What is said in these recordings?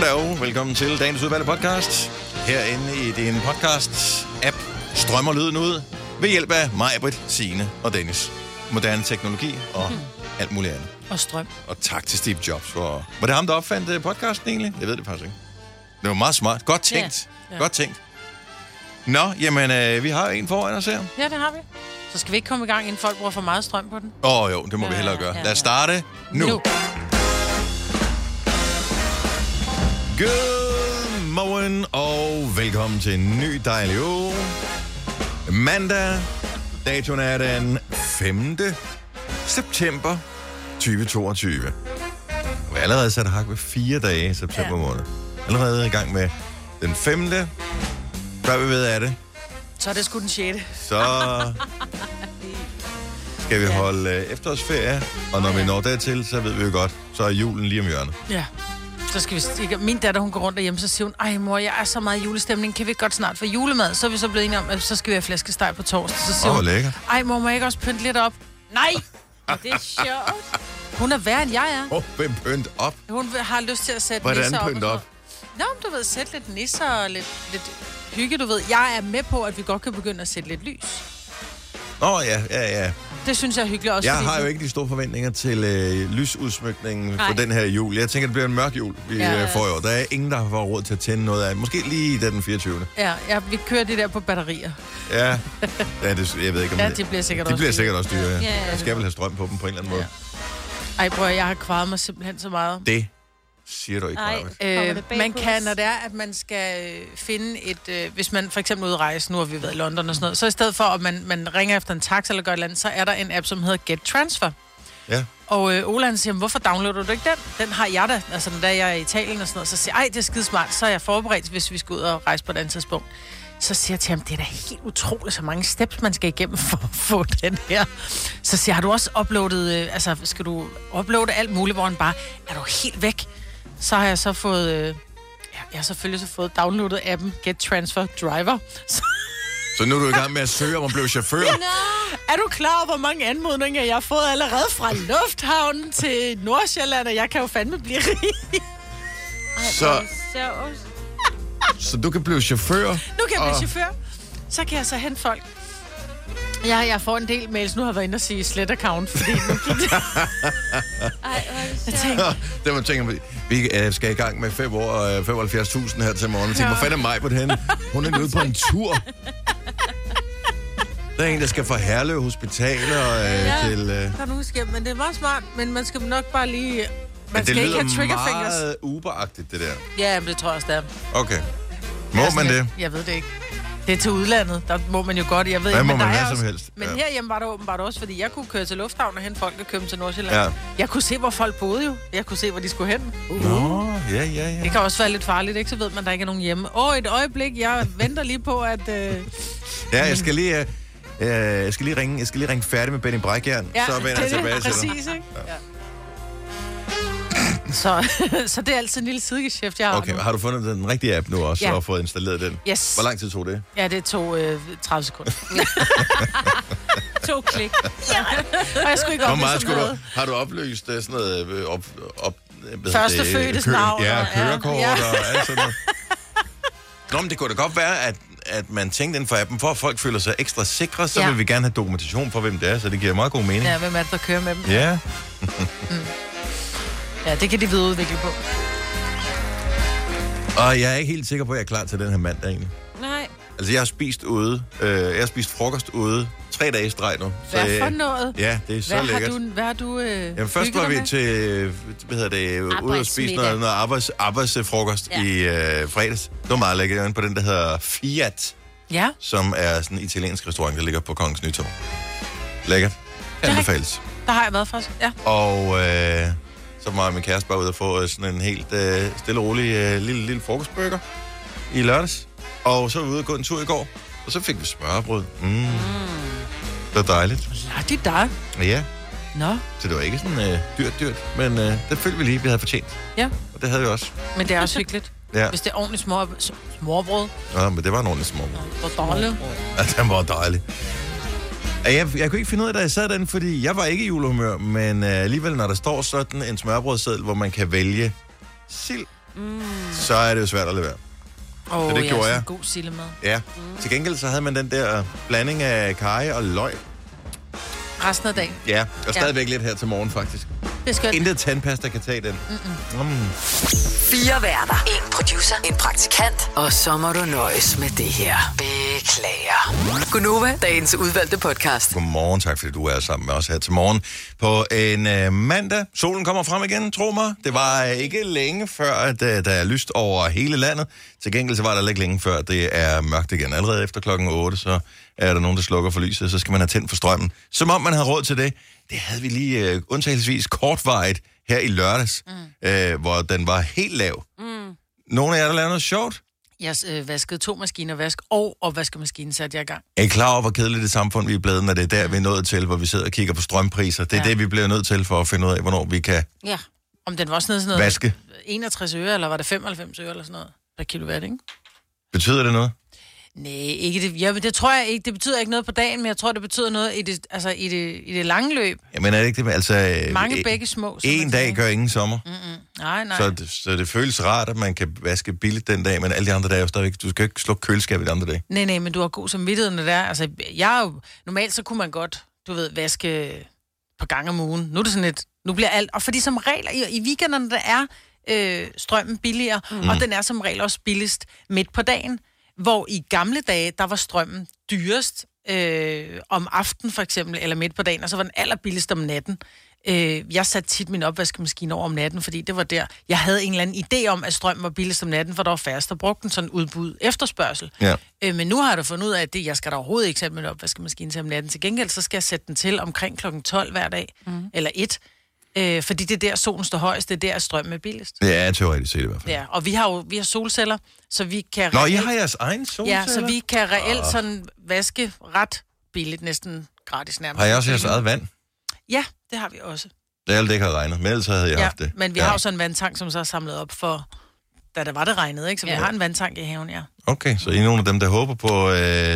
Goddag, velkommen til dagens udvalgte podcast. Herinde i din podcast-app strømmer lyden ud ved hjælp af mig, Britt, Signe og Dennis. Moderne teknologi og alt muligt andet. Og strøm. Og tak til Steve Jobs for... Var det ham, der opfandt podcasten egentlig? Jeg ved det faktisk ikke. Det var meget smart. Godt tænkt. Ja. Godt tænkt. Nå, jamen, vi har en foran os her. Ja, det har vi. Så skal vi ikke komme i gang, inden folk bruger for meget strøm på den? Jo, det må vi hellere gøre. Lad os starte nu. Godmorgen og velkommen til en ny dejlig uge. Mandag, datoen er den 5. september 2022. Og vi er allerede sat hak ved 4 dage i september måned. Allerede i gang med den 5. Før vi ved af det. Så er det sgu den 6. Så skal vi holde efterårsferie, og når vi når dertil, så ved vi jo godt, så er julen lige om hjørnet. Ja. Så skal vi... Min datter, hun går rundt derhjemme, så siger hun, ej mor, jeg er så meget julestemning, kan vi ikke godt snart få julemad? Så er vi så blevet enige om, at så skal vi have flæskesteg på torsdag. Så siger hun, lækkert. Ej mor, må jeg ikke også pynte lidt op? Nej! Det er sjovt. Hun er værre, end jeg er. Hvem pynt op? Hun har lyst til at sætte nisser op. Hvordan pynt op? Nå, du ved, sætte lidt nisser og lidt hygge, du ved. Jeg er med på, at vi godt kan begynde at sætte lidt lys. Ja. Det synes jeg er hyggeligt også. Jeg har jo ikke de store forventninger til lysudsmykningen for den her jul. Jeg tænker, det bliver en mørk jul, vi får i år. Der er ingen, der har fået råd til at tænde noget af. Måske lige den 24. Ja, vi kører det der på batterier. Ja det, jeg ved ikke om de bliver sikkert de også bliver sikkert også dyre, ja. Jeg skal vel have strøm på dem på en eller anden måde. Ej, bror, jeg har kvaret mig simpelthen så meget. Det siger du ikke, Marvitt. Man kan, når det er, at man skal finde et... hvis man for eksempel udrejse, nu har vi været i London og sådan noget, så i stedet for, at man ringer efter en taxa eller gør et eller andet, så er der en app, som hedder Get Transfer. Ja. Og Ola han siger, hvorfor downloader du ikke den? Den har jeg da. Altså, da jeg er i Italien og sådan noget, så siger jeg, det er skidesmart, så er jeg forberedt, hvis vi skal ud og rejse på et andet tidspunkt. Så siger jeg til ham, det er da helt utroligt, så mange steps, man skal igennem for at få den her. Så siger jeg, har du også uploadet, skal du uploade alt muligt, hvor han bare, er du helt væk? Så har jeg så fået, jeg har selvfølgelig så fået downloadet appen Get Transfer Driver. Så nu er du i gang med at søge om at blive chauffør? Er du klar over, hvor mange anmodninger jeg har fået allerede fra lufthavnen til Nordsjælland, og jeg kan jo fandme blive rig. Så du kan blive chauffør? Nu kan jeg blive chauffør. Så kan jeg så hente folk. Ja, jeg får en del mails. Nu har jeg været inde og sige slet account, fordi nu gik det... Det var tænker, vi skal i gang med 5 år og 75.000 her til morgen. Jeg tænker, hvor fanden er mig på det henne? Hun er ude på en tur. Der er en, der skal fra Herlev Hospital og til... Der nu skal, men det er meget smart, men man skal nok bare lige... Man skal ikke have triggerfingers. Det lyder meget Uber-agtigt, det der. Ja, men det tror jeg også, det er. Okay. Må man det? Jeg ved det ikke. Det er til udlandet, der må man jo godt, jeg ved ikke, men der er også, som helst. Men herhjemme var det åbenbart også, fordi jeg kunne køre til lufthavn og hente folk og køre dem til Nordsjælland. Ja. Jeg kunne se, hvor folk boede jo. Jeg kunne se, hvor de skulle hen. Nå, ja. Det kan også være lidt farligt, ikke? Så ved man, der ikke er nogen hjemme. Et øjeblik, jeg venter lige på, at... Ja, jeg skal lige ringe færdig med Benny Brækjern, så vender jeg tilbage til dig. Præcis, ikke? Ja. Så det er altid en lille sidegeschæft, jeg har. Okay, har du fundet den rigtige app nu også, og fået installeret den? Yes. Hvor lang tid tog det? Ja, det tog 30 sekunder. 2 klik. Ja. Og jeg skulle ikke oplyse noget. Har du opløst sådan noget første fødtes navn. Ja, kørekort og alt sådan noget. Nå, men det kunne da godt være, at man tænkte inden for appen, for at folk føler sig ekstra sikre, så vil vi gerne have dokumentation for, hvem det er, så det giver meget god mening. Ja, hvem er det, der kører med dem? Ja. Ja, det kan de videreudvikle på. Og jeg er ikke helt sikker på, at jeg er klar til den her mandag egentlig. Nej. Altså, jeg har spist ude. Jeg har spist frokost ude 3 dage i streg nu. Hvad for noget? Ja, det er så lækkert. Hvad har du Jamen, først var vi til, ude og spise noget arbejdsfrokost i fredags. Det var meget lækkert. Jeg var på den, der hedder Fiat. Ja. Som er sådan en italiensk restaurant, der ligger på Kongens Nytorv. Lækkert. Anbefales. Der har jeg været faktisk, ja. Og så var min kæreste bare ude og få sådan en helt stille og rolig lille frokostburger i lørdags. Og så var vi ude og gå en tur i går, og så fik vi smørrebrød. Det var dejligt. Ja, det er dig. Ja. Nå. Så det var ikke sådan dyrt, men det følte vi lige, vi havde fortjent. Ja. Og det havde vi også. Men det er også hyggeligt. Ja. Hvis det er ordentligt smørbrød. Ja, men det var en ordentlig smørbrød. Det var dejligt. Ja, den var dejlig. Jeg kunne ikke finde ud af, da jeg sad den, fordi jeg var ikke i julehumør, men alligevel, når der står sådan en smørbrødseddel, hvor man kan vælge sild, så er det jo svært at lade være. Så det gjorde jeg. God sillemad. Ja. Til gengæld så havde man den der blanding af karry og løg. Resten af dagen. Ja, og stadigvæk lidt her til morgen, faktisk. Det er skønt. Intet tandpasta kan tage den. 4 værter. 1 producer. En praktikant. Og så må du nøjes med det her. Beklager. Gunova, dagens udvalgte podcast. Godmorgen, tak fordi du er sammen med os her til morgen. På en mandag. Solen kommer frem igen, tro mig. Det var ikke længe før, at der er lyst over hele landet. Til gengæld så var der ikke længe før, det er mørkt igen. Allerede efter klokken 8, så er der nogen, der slukker for lyset, så skal man have tændt for strømmen. Som om man havde råd til det. Det havde vi lige undtagelsesvis kortvarigt her i lørdags, hvor den var helt lav. Nogle af jer, der lavede noget sjovt? Jeg vaskede 2 maskiner vask og opvaskemaskinen satte jeg i gang. Er I klar over, hvor kedeligt det samfund vi er blevet, når det er der, vi er nået til, hvor vi sidder og kigger på strømpriser? Det er det, vi bliver nødt til for at finde ud af, hvornår vi kan Om den var også sådan noget vaske. 61 øre, eller var det 95 øre eller sådan noget per kilowatt, ikke? Betyder det noget? Nej, ikke det. Ja, men det tror jeg ikke. Det betyder ikke noget på dagen, men jeg tror, det betyder noget i det lange løb. Jamen er det ikke det? Altså, mange begge små. En dag gør ingen sommer. Nej. Så det føles rart, at man kan vaske billigt den dag, men alle de andre dage er jo stadigvæk... Du skal ikke slukke køleskabet de andre dage. Nej, men du har god samvittighed, når det er. Altså, normalt så kunne man godt, vaske på gang om ugen. Nu er det sådan lidt... Nu bliver alt... Og fordi som regel i weekenderne, der er strømmen billigere, og den er som regel også billigst midt på dagen. Hvor i gamle dage, der var strømmen dyrest om aftenen for eksempel, eller midt på dagen, og så var den allerbilligst om natten. Jeg satte tit min opvaskemaskine over om natten, fordi det var der, jeg havde en eller anden idé om, at strømmen var billigst om natten, for der var færrest, der brugte den sådan udbud efterspørgsel. Ja. Men nu har jeg da fundet ud af, at jeg skal da overhovedet ikke sætte min opvaskemaskine til om natten. Til gengæld, så skal jeg sætte den til omkring klokken 12 hver dag, eller 1. Fordi det er der, solen står højst, det er der, strømmen er billigst. Det er teoretisk set i hvert fald. Ja, og vi har solceller, så vi kan... Nå, I har jeres egen solceller? Ja, så vi kan reelt sådan vaske ret billigt, næsten gratis nærmest. Har I også jeres eget vand? Ja, det har vi også. Det er alt det ikke har regnet, men ellers havde jeg haft det. Men vi har jo sådan en vandtank, som så er samlet op for, da det regnede, ikke? Så vi har en vandtank i haven, ja. Okay, så I er nogle af dem, der håber på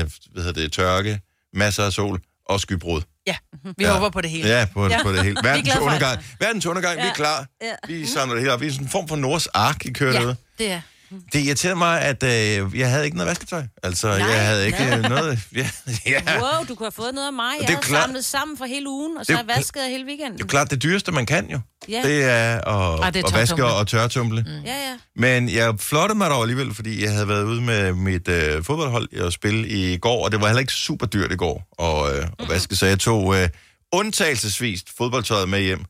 tørke, masser af sol og skybrud. Ja, vi håber på det hele. Ja, på det hele. Verdens undergang, vi er klar. Ja. Vi samler det hele op. Vi er sådan en form for Noahs ark, I kører derude. Det er. Det irriterede mig, at jeg havde ikke noget vasketøj. Altså, jeg havde ikke noget... Ja. Wow, du kunne have fået noget af mig. Jeg havde samlet sammen for hele ugen, og så har jeg vasket hele weekenden. Det er klart, det dyreste, man kan jo. Ja. Det er at vaske og tørretumle. Ja. Men jeg flottede mig dog alligevel, fordi jeg havde været ude med mit fodboldhold og spille i går, og det var heller ikke super dyrt i går at vaske, så jeg tog undtagelsesvist fodboldtøjet med hjem.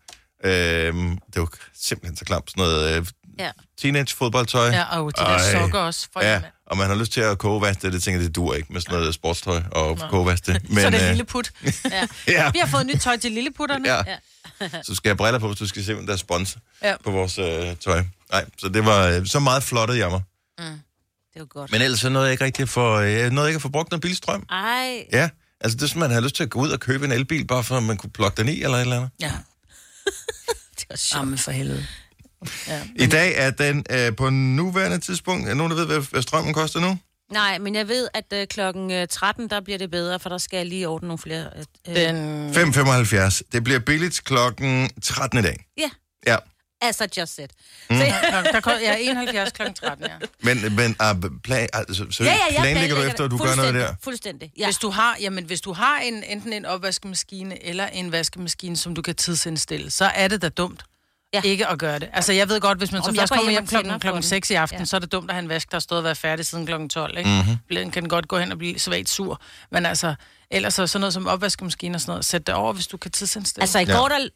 Det var simpelthen så klamt, sådan noget teenage-fodboldtøj. Ja, og de der sokker også. Og man har lyst til at kogevaske det tænker jeg, det duer ikke med sådan noget sportstøj og kogevaske det. Men, så er det lille put. Ja. Vi har fået nyt tøj til lilleputterne. Ja. Så skal jeg briller på, hvis du skal se, hvem der er spons på vores tøj. Nej, så det var så meget flottet jammer. Det var godt. Men ellers så nåede jeg ikke rigtig at få brugt noget billig strøm. Ej. Ja, altså det er sådan, man har lyst til at gå ud og købe en elbil, bare for at man kunne plukke den i eller et eller andet. Ja. Det var sjovt. Jamen for helvede. Ja, i dag er den på nuværende tidspunkt. Er nogen, der ved, hvad strømmen koster nu? Nej, men jeg ved, at klokken 13, der bliver det bedre, for der skal jeg lige ordne nogle flere... 5,75. Det bliver billigt klokken 13 i dag. Ja. As I just said. Der 71 klokken 13, ja. Men planlægger du efter, at du gør noget der? Fuldstændig, ja. Hvis du har enten en opvaskemaskine eller en vaskemaskine, som du kan tidsindstille, så er det da dumt. Ikke at gøre det. Altså, jeg ved godt, hvis man så først kommer hjem klokken 6 i aften, så er det dumt at have en vask, der har stået og været færdig siden klokken 12, ikke? Den kan godt gå hen og blive svagt sur. Men altså, ellers så sådan noget som opvaskemaskine og sådan noget, sæt det over, hvis du kan tidsindstille. Altså,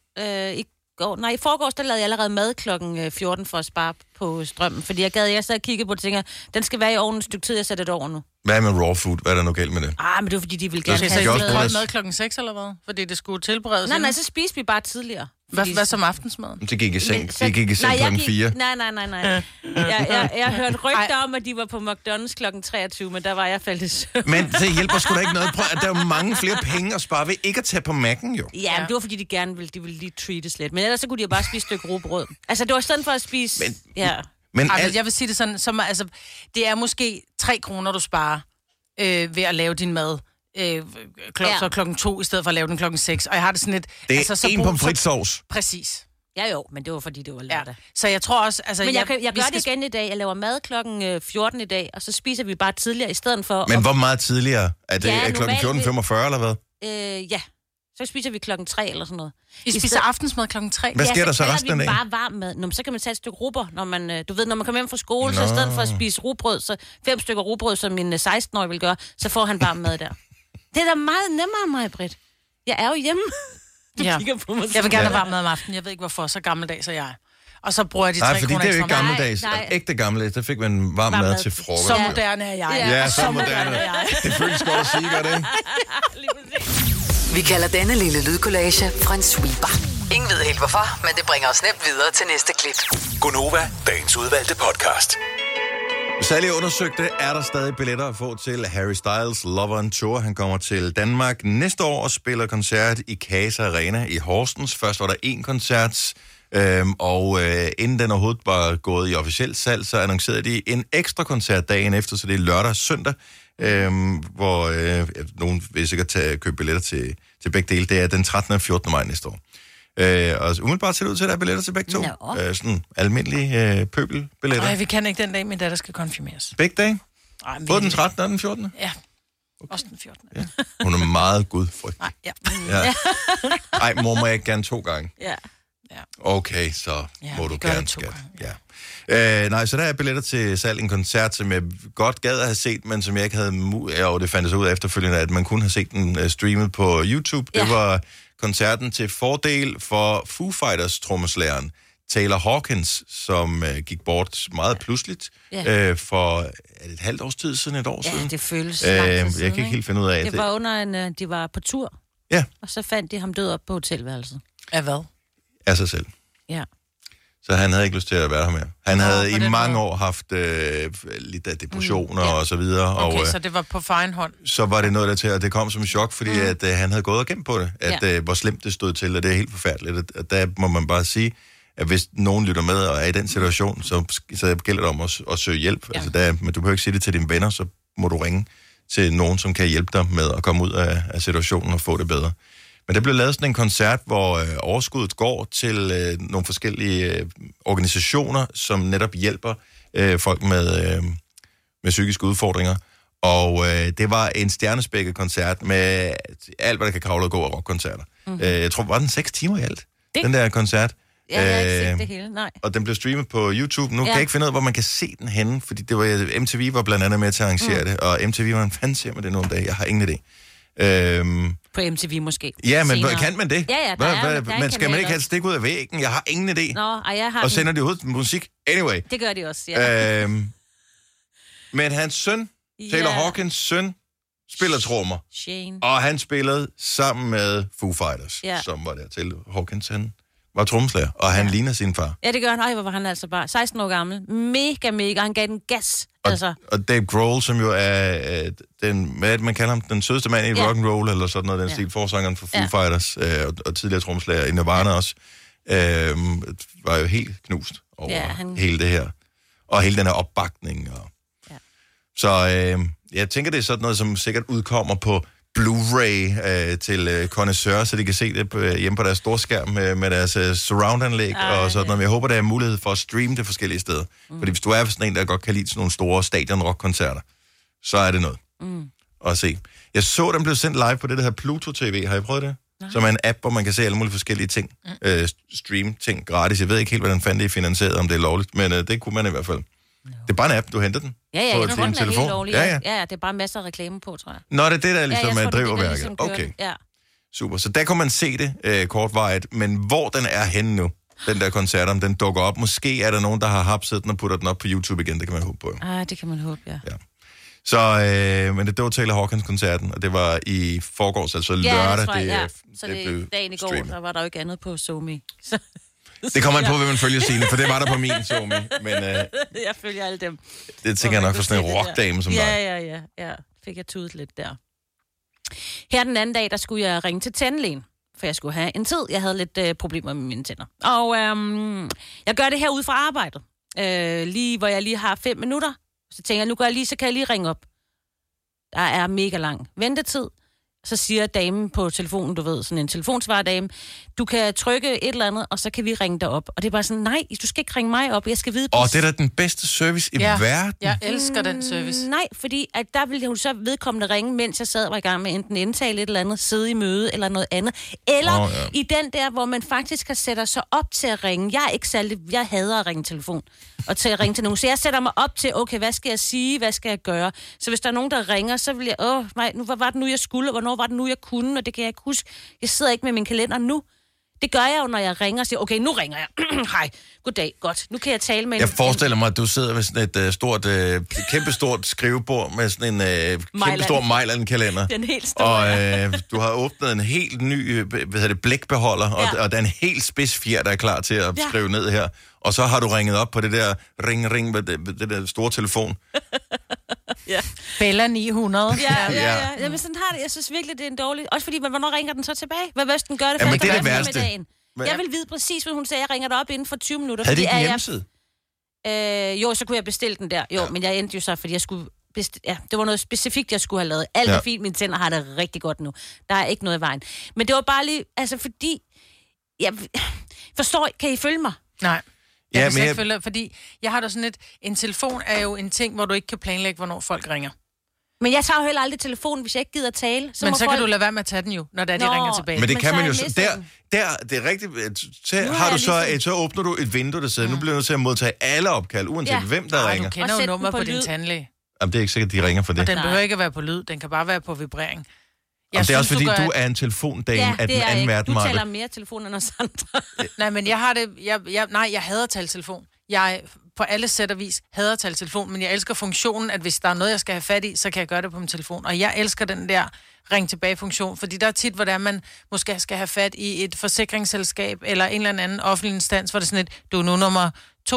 i forgårs, der lavede jeg allerede mad klokken 14 for at spare på strømmen, fordi jeg sad og kiggede på det og tænkte, den skal være i ovnen et stykke tid, jeg sætter det over nu. Hvad med raw food? Hvad er der nu galt med det? Men det er fordi, de vil gerne have det. Kold mad klokken 6 eller hvad? Fordi det skulle tilberedes. Nej, så spiste vi bare tidligere. Hvad som aftensmad? Det gik i seng. Det gik i seng klokken 4. Nej. Jeg hørte rygter om, at de var på McDonald's klokken 23, men der var jeg faldet i søvn. Men det hjælper sgu da ikke noget. Prøv, at der er jo mange flere penge at spare ved ikke at tage på Mac'en, jo. Ja, men det var fordi, de ville lige treates lidt. Men ellers så kunne de jo bare spise et stykke rugbrød. Altså, det var sådan for at spise... Men jeg vil sige det sådan, det er måske 3 kroner, du sparer ved at lave din mad. Så klokken 2, i stedet for at lave den klokken 6. Og jeg har det sådan lidt... Det er en pomfritsauce. Præcis. Ja jo, men det var fordi, det var lørdag. Ja. Så jeg tror også... Altså, men jeg gør det igen i dag. Jeg laver mad klokken 14 i dag, og så spiser vi bare tidligere i stedet for... Men hvor meget tidligere? Er det klokken 14.45 eller hvad? Ja. Så spiser vi klokken 3 eller sådan noget. I spiser aftensmad klokken 3? Hvad sker der så resten af dagen? Bare varm mad. Nå, så kan man tage et stykke rugbrød, når man, når man kommer hjem fra skole, så i stedet for at spise rugbrød, så 5 stykker rugbrød, som min 16-årige vil gøre, så får han varm mad der. Det er da meget nemmere, Maj-Britt. Jeg er jo hjemme. Du kigger på mig. Jeg vil gerne have varm mad om aftenen. Jeg ved ikke, hvorfor. Så gammeldags er jeg. Og så bruger jeg de 3 kroner ekstra. Nej, fordi det er jo ikke gammeldags. Ægte gammeldags, der fik man varm mad til frokost. Så moderne er jeg. Ja, så moderne. Det føles godt at sige, gør det ikke? Vi kalder denne lille lydkollage en sweeper. Ingen ved helt hvorfor, men det bringer os nemt videre til næste klip. Gonova, dagens udvalgte podcast. Særligt undersøgte, er der stadig billetter at få til Harry Styles Love on Tour. Han kommer til Danmark næste år og spiller koncert i Casa Arena i Horsens. Først var der 1 koncert, og inden den overhovedet var gået i officielt salg, så annoncerede de en ekstra koncert dagen efter, så det er lørdag og søndag, hvor nogen vil sikkert købe billetter til begge dele. Det er den 13. og 14. maj næste år. Og umiddelbart ser det ud til, at der er billetter til begge to. Sådan almindelige pøbelbilletter. Nej, vi kan ikke den dag, min datter skal konfirmeres. Begge dage? Både den 13. og den 14. Ja, også den 14. Ja. Hun er meget gudfrygtig. Nej, ja. Ej, mor, må jeg gerne 2 gange? Ja. Okay, så må du gerne, skat. Ja. Nej, så der er billetter til salg, en koncert, som jeg godt gad at have set, men som jeg ikke havde og det fandt sig ud af efterfølgende, at man kunne have set den streamet på YouTube. Ja. Det var koncerten til fordel for Foo Fighters trommeslageren Taylor Hawkins, som gik bort meget pludseligt for et halvt års tid siden, et år siden. Ja, det føles lang tid jeg kan ikke helt finde ud af det. var under de var på tur, og så fandt de ham død op på hotelværelset. Af hvad? Af sig selv. Ja. Så han havde ikke lyst til at være her mere. Han havde i mange år haft lidt af depressioner og så videre. Okay, og, så det var på egen hånd. Så var det noget der til, at det kom som en chok, fordi at han havde gået og gemt på det. At hvor slemt det stod til, og det er helt forfærdeligt. Og der må man bare sige, at hvis nogen lytter med og er i den situation, så gælder det om at søge hjælp. Ja. Altså men du behøver ikke sige det til dine venner, så må du ringe til nogen, som kan hjælpe dig med at komme ud af situationen og få det bedre. Men der blev lavet sådan en koncert, hvor overskuddet går til nogle forskellige organisationer, som netop hjælper folk med psykiske udfordringer. Og det var en stjernespækket koncert med alt, hvad der kan kravle og gå af rockkoncerter. Jeg tror, var den 6 timer i alt, den der koncert. Ja, jeg har ikke set det hele, nej. Og den blev streamet på YouTube. Nu kan jeg ikke finde ud af, hvor man kan se den henne, fordi det var, MTV var blandt andet med til at arrangere det, og MTV var en fanden ser med det nogle dage. Jeg har ingen idé. På MTV måske. Ja, men kan man det? Ja, men skal man ikke have et stik ud af væggen? Jeg har ingen idé. Jeg har og sender de ud musik? Anyway. Det gør de også, ja. Men hans søn, Taylor Hawkins søn, spiller trommer. Shane. Og han spillede sammen med Foo Fighters, som var der til. Hawkins, han var trommeslager, og han ligner sin far. Ja, det gør han. Hvor var han altså bare 16 år gammel. Mega. Han gav den gas. Og Dave Grohl, som jo er hvad man kalder ham, den sødeste mand i rock and roll eller sådan noget, den stil, forsangeren for Foo Fighters, og tidligere trommeslager i Nirvana også, var jo helt knust over hele det her. Og hele den her opbakning. Så jeg tænker, det er sådan noget, som sikkert udkommer på Blu-ray til connoisseur, så de kan se det hjemme på deres storskærm med deres surround-anlæg og sådan noget. Men jeg håber, der er mulighed for at streame det forskellige steder. Fordi hvis du er sådan en, der godt kan lide sådan nogle store stadion-rock-koncerter, så er det noget at se. Jeg så, den blev sendt live på det, der hedder Pluto TV. Har I prøvet det? Som er en app, hvor man kan se alle mulige forskellige ting. Stream ting gratis. Jeg ved ikke helt, hvordan fanden det er finansieret, om det er lovligt, men det kunne man i hvert fald. Det er bare en app, du henter den på din telefon. Helt lovlig. Ja, det er bare masser af reklame på, tror jeg. Nå, det er det, der ligesom driver værket. Ligesom okay, super. Så der kunne man se det kortvarigt, men hvor den er henne nu, den der koncert, om den dukker op. Måske er der nogen, der har hapset den og putter den op på YouTube igen, det kan man håbe på. Det kan man håbe, ja. Så, men det var Taylor Hawkins-koncerten, og det var i forgårs, altså lørdag. Så det blev dagen i går, der var der jo ikke andet på SoMe. Det kommer an på, hvem man følger sine, for det var der på min SoMe. Men jeg følger alle dem. Det tænker jeg nok for sådan en rockdame som dig. Ja. Fik jeg tudet lidt der. Her den anden dag, der skulle jeg ringe til tandlægen, for jeg skulle have en tid. Jeg havde lidt problemer med mine tænder. Og jeg gør det her ud fra arbejdet. Lige hvor jeg lige har 5 minutter. Så tænker jeg, så kan jeg lige ringe op. Der er mega lang ventetid. Så siger damen på telefonen, du ved, sådan en telefonsvardame, du kan trykke et eller andet, og så kan vi ringe dig op. Og det er bare sådan, nej, du skal ikke ringe mig op, jeg skal vide... Og det er da den bedste service i verden. Jeg elsker den service. Nej, fordi at der ville hun så vedkommende ringe, mens jeg sad og var i gang med enten indtale et eller andet, sidde i møde eller noget andet. Eller i den der, hvor man faktisk kan sætte sig op til at ringe. Jeg hader at ringe telefon og til at ringe til nogen. Så jeg sætter mig op til, okay, hvad skal jeg sige, hvad skal jeg gøre? Så hvis der er nogen, der ringer, så vil jeg, hvad var det nu, jeg skulle, hvornår var det nu, jeg kunne, og det kan jeg ikke huske. Jeg sidder ikke med min kalender nu. Det gør jeg jo, når jeg ringer og siger, okay, nu ringer jeg. Hej, goddag, godt. Nu kan jeg tale med Jeg forestiller mig, at du sidder med sådan et kæmpestort skrivebord med sådan en kæmpestor Mejland-kalender. Den helt store. Og du har åbnet en helt ny blækbeholder, og der er en helt spids fjer, der er klar til at skrive ned her. Og så har du ringet op på det der ring med det der store telefon. Ja. Bella 900. Ja. Jamen sådan har det. Jeg synes virkelig, det er en dårlig... Også fordi, hvornår ringer den så tilbage? Hvad hvis den gør det? Ja, men det er det værste. Jeg vil vide præcis, hvad hun sagde. Jeg ringer dig op inden for 20 minutter. Havde det ikke en hjemmeside? Jo, så kunne jeg bestille den der. Jo, men jeg endte jo så, fordi jeg skulle... det var noget specifikt, jeg skulle have lavet. Alt er fint, mine tænder har det rigtig godt nu. Der er ikke noget i vejen. Men det var bare lige... Altså, fordi... Jeg forstår... Kan I følge mig? Nej. Fordi jeg har da sådan en telefon er jo en ting, hvor du ikke kan planlægge, hvornår folk ringer. Men jeg tager jo heller aldrig telefonen, hvis jeg ikke gider tale. Men så kan du lade være med at tage den jo, når de ringer tilbage. Men det kan man jo... Det er rigtigt. Så åbner du et vindue, der sidder. Nu bliver du nødt til at modtage alle opkald, uanset hvem der ringer. Du kender jo nummer på din tandlæge. Jamen, det er ikke sikkert, de ringer for det. Og den behøver ikke at være på lyd. Den kan bare være på vibrering. Det er også fordi, du er en telefondame af den anden verden. Du taler mere telefon end os andre. Nej, men jeg har det... jeg hader at tale telefon. Jeg på alle sæt og vis hader at tale telefon, men jeg elsker funktionen, at hvis der er noget, jeg skal have fat i, så kan jeg gøre det på min telefon. Og jeg elsker den der ring tilbage-funktion, fordi der er tit, hvor der man måske skal have fat i et forsikringsselskab eller en eller anden offentlig instans, hvor det er sådan et, du er nu nummer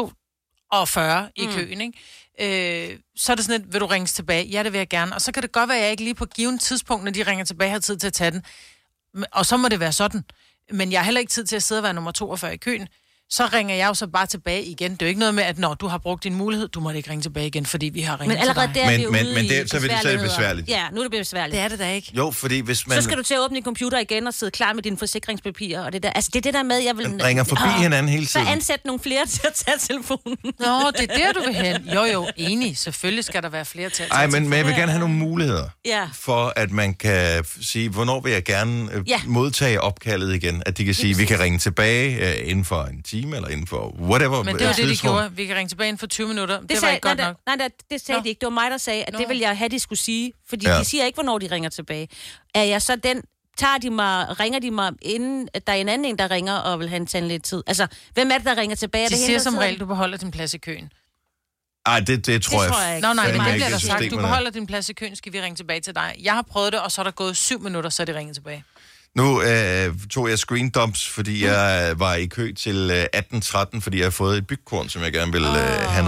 42 i køen, ikke? Så er det sådan et, vil du ringes tilbage? Ja, det vil jeg gerne. Og så kan det godt være, at jeg ikke lige på givet tidspunkt, når de ringer tilbage, har tid til at tage den. Og så må det være sådan. Men jeg har heller ikke tid til at sidde og være nummer 42 i køen. Så ringer jeg jo så bare tilbage igen. Det er jo ikke noget med, at når du har brugt din mulighed, du må ikke ringe tilbage igen, fordi vi har ringet til dig. Men allerede der er vi ude i så er det besværligt. Ja, nu er det besværligt. Det er det da ikke. Jo, fordi hvis man... Så skal du til at åbne din computer igen og sidde klar med dine forsikringspapirer og det der. Altså, det er det der med, jeg vil... ringer forbi hinanden hele tiden. Så ansæt nogle flere til at tage telefonen. Nå, det er der, du vil hen. Jo, enig. Selvfølgelig skal der være flere til at tage telefonen. Men jeg vil gerne have nogle muligheder for, at man kan sige, hvornår vil jeg gerne modtage opkaldet igen. At de kan sige, vi kan ringe tilbage inden for en time eller inden for whatever. Men det var det, de gjorde. Vi kan ringe tilbage inden for 20 minutter. Det var ikke godt nok. Nej, det sagde de ikke. Det var mig, der sagde, at det vil jeg have, de skulle sige. Fordi de siger ikke, hvornår de ringer tilbage. Er jeg så den... ringer de mig, inden der er en anden, der ringer og vil have en tandlægetid? Altså, hvem er det, der ringer tilbage? De siger som regel, du beholder din plads i køen. Ej, det tror jeg ikke. Nej, det bliver der sagt. Du beholder din plads i køen, skal vi ringe tilbage til dig. Jeg har prøvet det, og så er der gået 7 minutter, så er de ringet tilbage. Nu tog jeg screen dumps, fordi jeg var i kø til 18.13, fordi jeg har fået et bygkorn, som jeg gerne vil have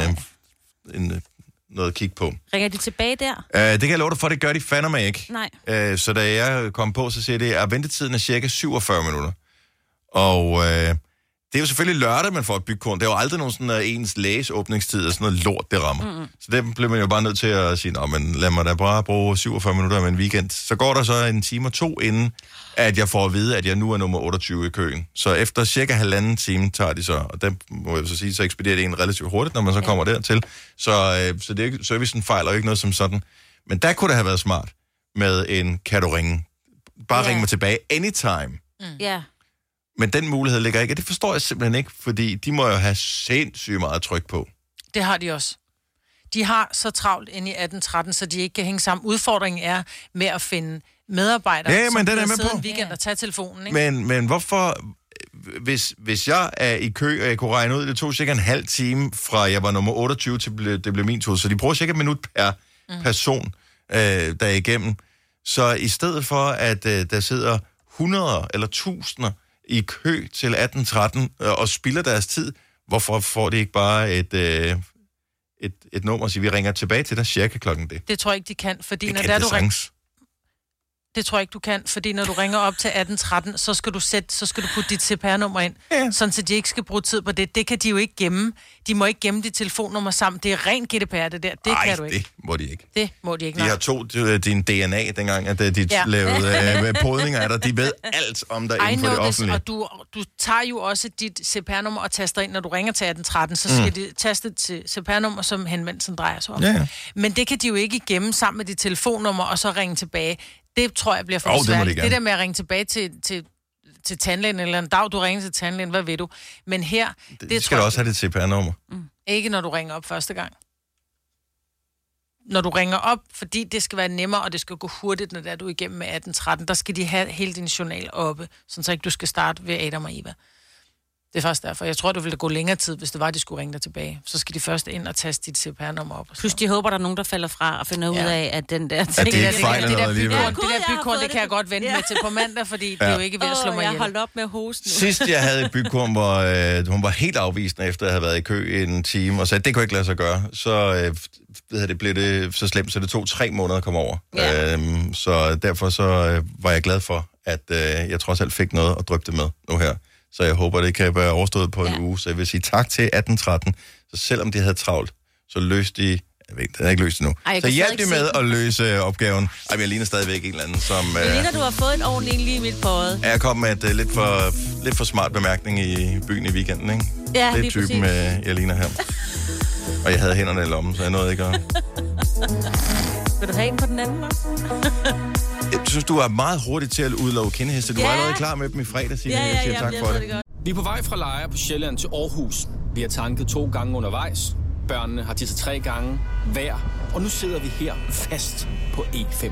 noget at kigge på. Ringer de tilbage der? Det kan jeg love dig for, det gør de fandme ikke. Nej. Så da jeg kom på, så siger det, at ventetiden er cirka 47 minutter. Og det er jo selvfølgelig lørdag, man får et bygkorn. Det er jo aldrig nogen sådan ens lægeåbningstid og sådan noget lort, det rammer. Så det bliver man jo bare nødt til at sige, men lad mig da bare bruge 47 minutter med en weekend. Så går der så en time og 2, inden at jeg får at vide, at jeg nu er nummer 28 i køen. Så efter cirka 1,5 time tager de så, og der må jeg så sige, så ekspederer det en relativt hurtigt, når man så kommer dertil. Så det er ikke, servicen fejler jo ikke noget som sådan. Men der kunne det have været smart med en, kan du ringe? Bare ringe mig tilbage anytime. Ja. Men den mulighed ligger ikke, og det forstår jeg simpelthen ikke, fordi de må jo have sindssygt meget tryk på. Det har de også. De har så travlt inde i 1813, så de ikke kan hænge sammen. Udfordringen er med at finde medarbejdere, som kan sidde en weekend og tage telefonen. Ikke? Men hvorfor, hvis jeg er i kø, og jeg kunne regne ud, det tog cirka en halv time, fra jeg var nummer 28 til det blev min tur, så de bruger cirka et minut per person, der er igennem. Så i stedet for, at der sidder 100 eller 1000 i kø til 18.13 og spilder deres tid, hvorfor får de ikke bare et nummer og siger, vi ringer tilbage til dig cirka klokken det? Det tror jeg ikke, de kan, fordi det når kan du ringer... Det tror jeg ikke, du kan, fordi når du ringer op til 1813, så skal du putte dit CPR-nummer ind, sådan så de ikke skal bruge tid på det. Det kan de jo ikke gemme. De må ikke gemme dit telefonnummer sammen. Det er ren GDPR, det der. Det kan du ikke. det må de ikke. Det må de ikke, De har to din DNA, dengang, at de lavede podninger af dig. De ved alt om dig inden for det offentlige. Og du tager jo også dit CPR-nummer og taster ind, når du ringer til 1813, så skal de taste til CPR-nummer, som henvendelsen drejer sig om. Ja. Men det kan de jo ikke gemme sammen med dit telefonnummer, og så ringe tilbage. Det tror jeg bliver for svært. Det der med at ringe tilbage til tandlægen, eller en dag, du ringer til tandlægen, hvad ved du? Men her... Det skal du også have dit CPR-nummer. Ikke når du ringer op første gang. Når du ringer op, fordi det skal være nemmere, og det skal gå hurtigt, når du er igennem med 1813, der skal de have hele din journal oppe, så ikke du skal starte ved Adam og Eva. Det er faktisk derfor. Jeg tror, det ville gå længere tid, hvis det var, de skulle ringe dig tilbage. Så skal de først ind og taste dit CPR-nummer op. Plus de håber, der er nogen, der falder fra og finder ud af, at den der... At det ikke fejler noget alligevel. Det der bygkorn, det kan jeg godt vente med til på mandag, fordi det er jo ikke ved at slå mig ihjel. Jeg holdt op med hosten. Sidst jeg havde et bygkorn, hvor hun var helt afvisende, efter at have været i kø en time, og sagde, det kunne ikke lade sig gøre. Så blev det så slemt, så det tog 3 måneder at komme over. Ja. Så derfor var jeg glad for, at jeg trods alt fik noget at dryppe det med nu her. Så jeg håber, det kan være overstået på en uge. Så jeg vil sige tak til 1813. Så selvom de havde travlt, så løste de... Jeg ved, det er ikke løst endnu. Så hjælp de med at løse opgaven. Ej, men jeg ligner stadigvæk en eller anden, som... Jeg ligner, du har fået et ordentligt lige midt på øjet. Jeg kom med et lidt for smart bemærkning i byen i weekenden, ikke? Ja, det er typen, jeg ligner her. Og jeg havde hænderne i lommen, så jeg nåede ikke at... Vil du have en på den anden måde? Jeg synes, du er meget hurtig til at udlove kindeheste. Du var allerede klar med dem i fredag, Signe. Jeg siger tak for det. Vi er på vej fra Lejre på Sjælland til Aarhus. Vi har tanket 2 gange undervejs. Børnene har tisset 3 gange hver. Og nu sidder vi her fast på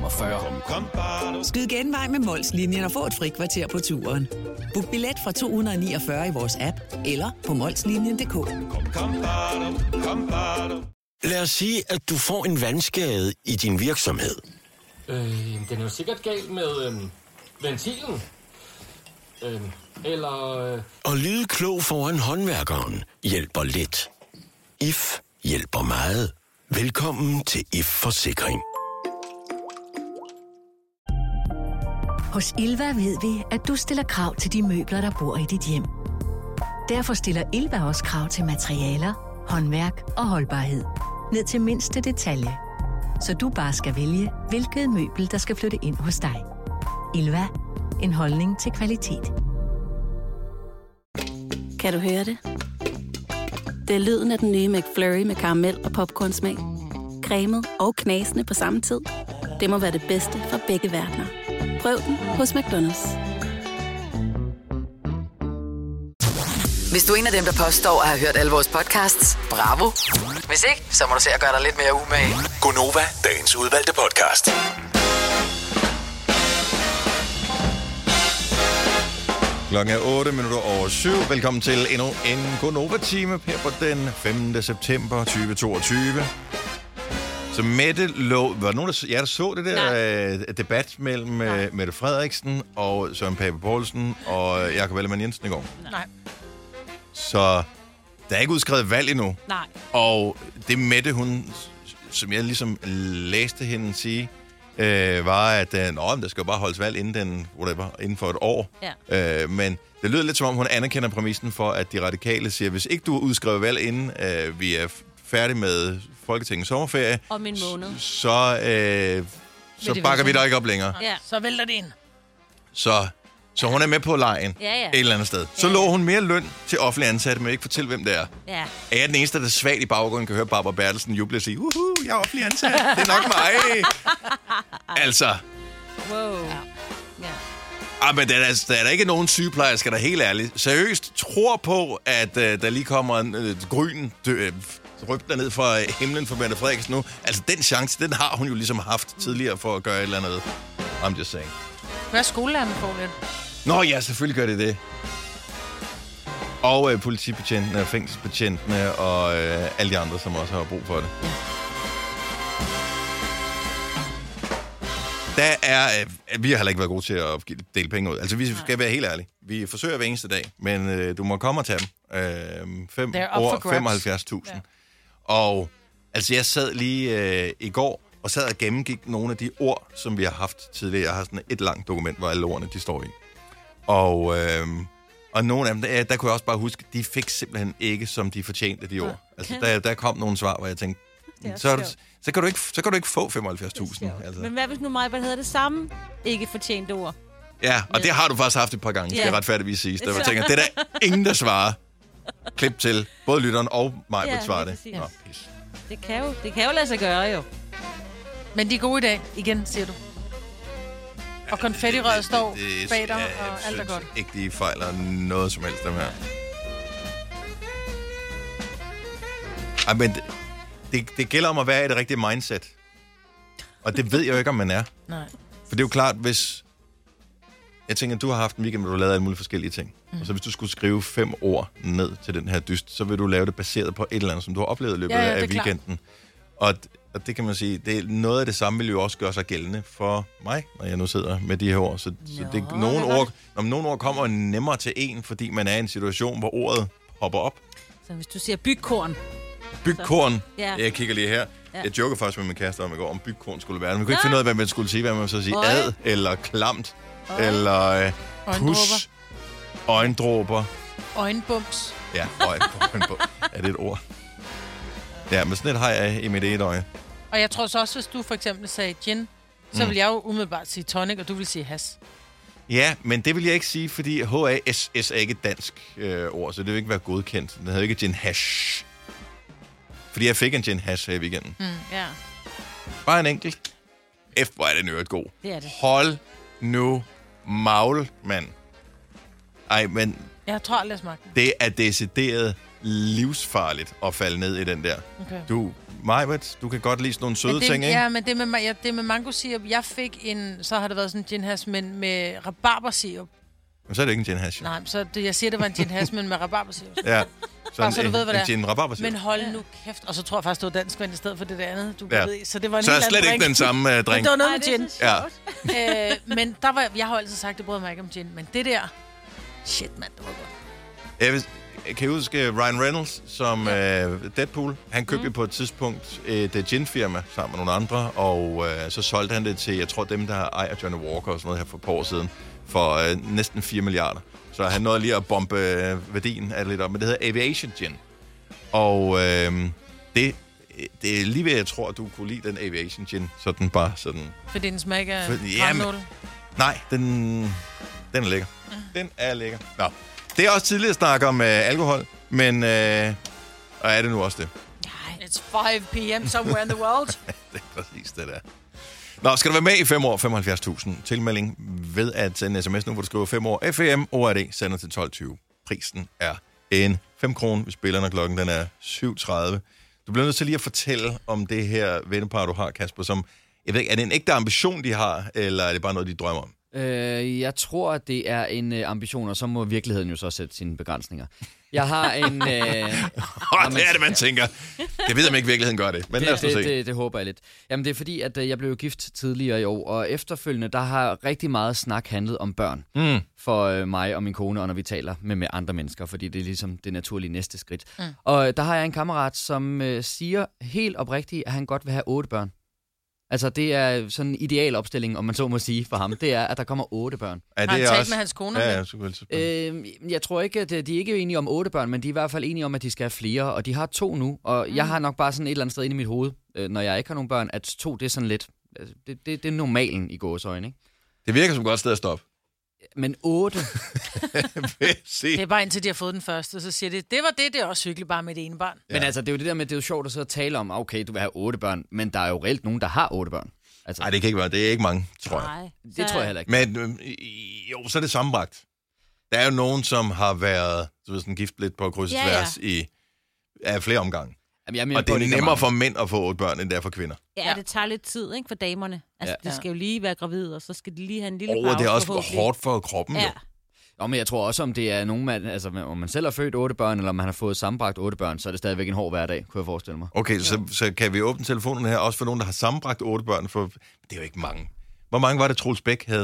E45. Skyd genvej med Mols-linjen og få et frikvarter på turen. Book billet fra 249 i vores app eller på molslinjen.dk. Lad os sige, at du får en vandskade i din virksomhed. Den er jo sikkert galt med ventilen. Og lyde klog foran håndværkeren hjælper lidt. IF hjælper meget. Velkommen til IF Forsikring. Hos Ilva ved vi, at du stiller krav til de møbler, der bor i dit hjem. Derfor stiller Ilva også krav til materialer, håndværk og holdbarhed. Ned til mindste detalje. Så du bare skal vælge, hvilket møbel, der skal flytte ind hos dig. Ilva. En holdning til kvalitet. Kan du høre det? Det er lyden af den nye McFlurry med karamel og popcornsmag. Cremet og knasende på samme tid. Det må være det bedste fra begge verdener. Prøv den hos McDonald's. Hvis du er en af dem, der påstår at have hørt alle vores podcasts, bravo. Hvis ikke, så må du se at gøre dig lidt mere umage. Gonova, dagens udvalgte podcast. Klokken er 8:07. Velkommen til endnu en Gonova-time her på den 5. september 2022. Så Mette lå... Var der nogen, der så det der debat mellem Mette Frederiksen og Søren Pape Poulsen og Jakob Ellemann-Jensen i går? Nej. Så der er ikke udskrevet valg endnu. Nej. Og det Mette, hun, som jeg ligesom læste hende sige, var, at der skal jo bare holdes valg inden for et år. Ja. Men det lyder lidt som om, hun anerkender præmissen for, at de radikale siger, hvis ikke du udskriver valg inden vi er færdige med Folketingets sommerferie, om en måned, så bakker vi dig ikke op længere. Ja. Så vælter det ind. Så hun er med på lejen et eller andet sted. Så lå hun mere løn til offentlige ansatte, men ikke fortælle, hvem det er. Ja. Er jeg den eneste, der er svagt i baggrunden, kan høre Barbara Bertelsen juble og sige, jeg er offentlig ansat, det er nok mig. Altså. Wow. Ja. Men der er der ikke nogen sygeplejersker, der helt ærligt seriøst tror på, at der lige kommer en gryn rygter ned fra himlen for Mette Frederiksen nu. Altså, den chance, den har hun jo ligesom haft tidligere for at gøre et eller andet. I'm just saying. Hvad er skolelærerne på lidt? Nå ja, selvfølgelig gør det. Og politibetjentene, fængselsbetjentene og alle de andre, som også har brug for det. Vi har heller ikke været gode til at dele penge ud. Altså, vi skal være helt ærlige. Vi forsøger hver eneste dag, men du må komme og tage dem. 75.000. Ja. Og altså, jeg sad lige i går og sad og gennemgik nogle af de ord, som vi har haft tidligere. Jeg har sådan et langt dokument, hvor alle ordene de står i. Og nogle af dem, der kunne jeg også bare huske, de fik simpelthen ikke, som de fortjente, de ord. Altså, der kom nogle svar, hvor jeg tænkte, så kan du ikke få 75.000. Altså. Men hvad hvis nu mig havde det samme ikke fortjente ord? Ja, og det har du faktisk haft et par gange, skal jeg retfærdigvis sige. Der var tænker, det er der ingen, der svarer. Klip til. Både lytteren og mig vil svare det. Nå, pis. Det kan jo lade sig gøre, jo. Men de er gode i dag, igen, siger du. Og konfettirøret står bag dig, og alt er godt. Ikke, de fejler noget som helst, dem her. Ej, men det gælder om at være i det rigtige mindset. Og det ved jeg jo ikke, om man er. Nej. For det er jo klart, hvis... Jeg tænker, du har haft en weekend, hvor du har lavet alle mulige forskellige ting. Og så hvis du skulle skrive 5 ord ned til den her dyst, så vil du lave det baseret på et eller andet, som du har oplevet i løbet af weekenden. Og det kan man sige, det er noget af det samme, vil jo også gøre sig gældende for mig, når jeg nu sidder med de her ord. Så det er nogle ord kommer nemmere til en, fordi man er i en situation, hvor ordet hopper op. Så hvis du siger bygkorn. Bygkorn. Jeg kigger lige her. Jeg joker faktisk med min kæreste om i går, om bygkorn skulle være. Men vi kunne ikke finde ud af, hvad man skulle sige. Hvad man så sige? Ad, eller klamt, eller pus, øjendråber. Øjenbums. Ja, øjenbums. Er det et ord? Ja, men sådan et har jeg i mit ene øje. Og jeg tror så også, hvis du for eksempel sagde gin, så vil jeg jo umiddelbart sige tonic, og du vil sige has. Ja, men det vil jeg ikke sige, fordi HASS er ikke et dansk ord, så det vil ikke være godkendt. Den hedder ikke gin hash. Fordi jeg fik en gin hash her i weekenden. Ja. Bare en enkelt. Hvor er det nu et god. Det er det. Hold nu maul, mand. Ej, men... Jeg tror aldrig, jeg smagte den. Det er decideret livsfarligt at falde ned i den der. Okay. Majbert, du kan godt lide sådan nogle søde ting, ikke? Ja, men det med mango-sirup, jeg fik så har det været sådan en gin hash, men med rabarbersirup. Men så er det ikke en gin hash. Nej, så jeg siger, det var en gin hash, men med rabarbersirup. Ja. Så du ved, hvad det er. Gin rabarbersirup. Men hold nu kæft. Og så tror jeg faktisk, det var dansk vand i stedet for det andet, du ved. Så det var en så helt slet ikke den samme drink. Det var noget med gin. Ja. Men jeg har jo altid sagt, det bryder mig ikke om gin. Men det der... Shit, mand, det var godt. Jeg kan huske Ryan Reynolds som Deadpool. Han købte på et tidspunkt et ginfirma sammen med nogle andre, og så solgte han det til, jeg tror, dem, der ejer Johnny Walker og sådan noget her for et par år siden, for næsten 4 milliarder. Så han nåede lige at bombe værdien af det lidt op, men det hedder Aviation Gin. Og det er lige ved, jeg tror, at du kunne lide den Aviation Gin, sådan bare sådan... Fordi den smager af nej, den er lækker. Den er lækker. Nå. Det er også tidligere at snakke om alkohol, men og er det nu også det? It's 5 p.m. somewhere in the world. Det er præcis det der. Nå, skal du være med i 5 år, 75.000. Tilmelding ved at sende sms nu, hvor du skriver 5 år. FM, ORD, sender til 12.20. Prisen er en 5 kroner. Vi spiller, når klokken den er 7.30. Du bliver nødt til lige at fortælle om det her vennepar, du har, Kasper, som, jeg ved ikke, er det en ægte ambition, de har, eller er det bare noget, de drømmer om? Jeg tror, at det er en ambition, og så må virkeligheden jo så sætte sine begrænsninger. Jeg har en... det er det, man tænker. Jeg ved, om ikke virkeligheden gør det, men lad os se. Det håber jeg lidt. Jamen, det er fordi, at jeg blev gift tidligere i år, og efterfølgende, der har rigtig meget snak handlet om børn for mig og min kone, og når vi taler med andre mennesker, fordi det er ligesom det naturlige næste skridt. Og der har jeg en kammerat, som siger helt oprigtigt, at han godt vil have 8 børn. Altså, det er sådan en ideal opstilling, om man så må sige for ham. Det er, at der kommer 8 børn. Har han talt med hans kone? Jeg tror ikke, at de er ikke enige om 8 børn, men de er i hvert fald enige om, at de skal have flere. Og de har 2 nu, og jeg har nok bare sådan et eller andet sted inde i mit hoved, når jeg ikke har nogen børn, at 2, det er sådan lidt... Det er normalen i gåseøjne, ikke? Det virker som et godt sted at stoppe. Men 8? Det er bare indtil de har fået den første, så siger det var det er også hyggeligt bare med det ene barn. Ja. Men altså, det er jo det der med, det er jo sjovt at så tale om, okay, du vil have 8 børn, men der er jo reelt nogen, der har 8 børn. Altså, nej, det kan ikke være, det er ikke mange, tror jeg. Nej, det tror jeg heller ikke. Men jo, så er det sammenbragt. Der er jo nogen, som har været sådan gift lidt på kryds og tværs i flere omgange. Jamen, og det er nemmere for mænd at få 8 børn, end det er for kvinder. Ja, det tager lidt tid, ikke, for damerne. Altså, de skal jo lige være gravide, og så skal de lige have en lille pause. Det er også hårdt for kroppen, jo. Jo, men jeg tror også, om det er nogen mand, altså om man selv har født 8 børn, eller om man har fået sammenbragt 8 børn, så er det stadigvæk en hård hverdag, kunne jeg forestille mig. Okay, så kan vi åbne telefonen her, også for nogen, der har sammenbragt 8 børn, for det er jo ikke mange. Hvor mange var det, Troels Bæk havde?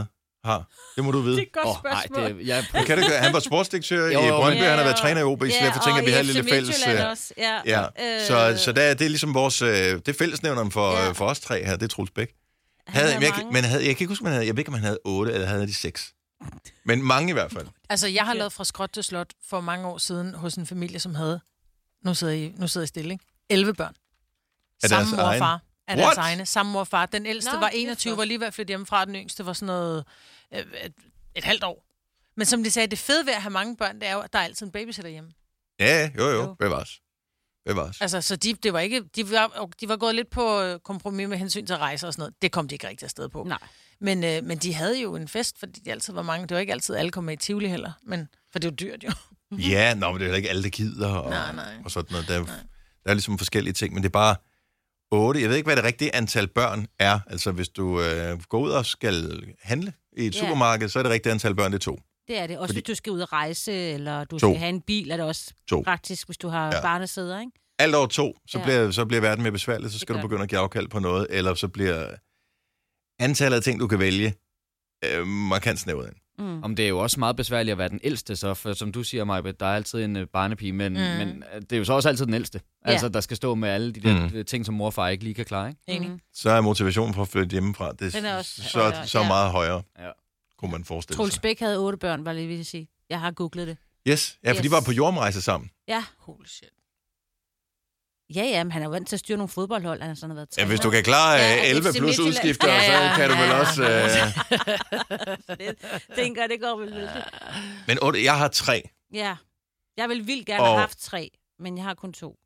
har? Det må du vide. Det er et godt spørgsmål. Kan det gøre? Han var sportsdirektør i Brøndby, han har været træner i OB, så derfor tænker vi har en lille fælles... Så det er ligesom vores... det er fællesnævneren for os tre her, det er Troels Bæk. Jeg kan ikke huske, jeg ved ikke, om han havde 8 eller havde de 6. Men mange i hvert fald. Altså, jeg har lavet fra skråt til slot for mange år siden hos en familie, som havde... Nu sidder I stille, ikke? 11 børn. Samme mor og far. Af deres egne. Samme mor og far. Den ældste var 21, var lige ved at flytte hjemmefra. Den yngste var sådan noget... et halvt år. Men som de sagde, det fede ved at have mange børn, det er jo, at der er altid en babysitter hjemme. Ja, jo. Bevares. Altså, så det var ikke... De var gået lidt på kompromis med hensyn til rejser og sådan noget. Det kom de ikke rigtig afsted på. Nej. Men de havde jo en fest, fordi de altid var mange. Det var ikke altid alle kom med i Tivoli heller. For det er jo dyrt, jo. Ja, men det er heller ikke alle, der gider. Og sådan noget. Der er ligesom forskellige ting, men det er bare 8. Jeg ved ikke, hvad det rigtige antal børn er. Altså, hvis du går ud og skal handle i et supermarked, så er det rigtige antal børn, det er 2. Det er det. Også hvis du skal ud og rejse, eller du skal have en bil, er det også praktisk, hvis du har barnesæder, ikke? Alt over 2, så bliver verden mere besværlig, så skal du begynde at give afkald på noget, eller så bliver antallet af ting, du kan vælge, markant snævret ind. Om det er jo også meget besværligt at være den ældste, så for, som du siger, Majbet, der er altid en barnepige, men det er jo så også altid den ældste. Ja. Altså, der skal stå med alle de der ting, som mor og far ikke lige kan klare, ikke? Så er motivationen for at flytte hjemmefra, det er så meget højere, kunne man forestille sig. Troels Bæk havde 8 børn, var det lige vil sige. Jeg har googlet det. Yes, for de var på jordomrejse sammen. Ja. Holy shit. Ja, men han er jo vant til at styre nogle fodboldhold, han har sådan været træner. Ja, hvis du kan klare 11 plus udskifter, så kan du vel også... det går vel lidt. Men 8, jeg har 3. Ja, jeg vil vildt gerne have haft 3, men jeg har kun 2.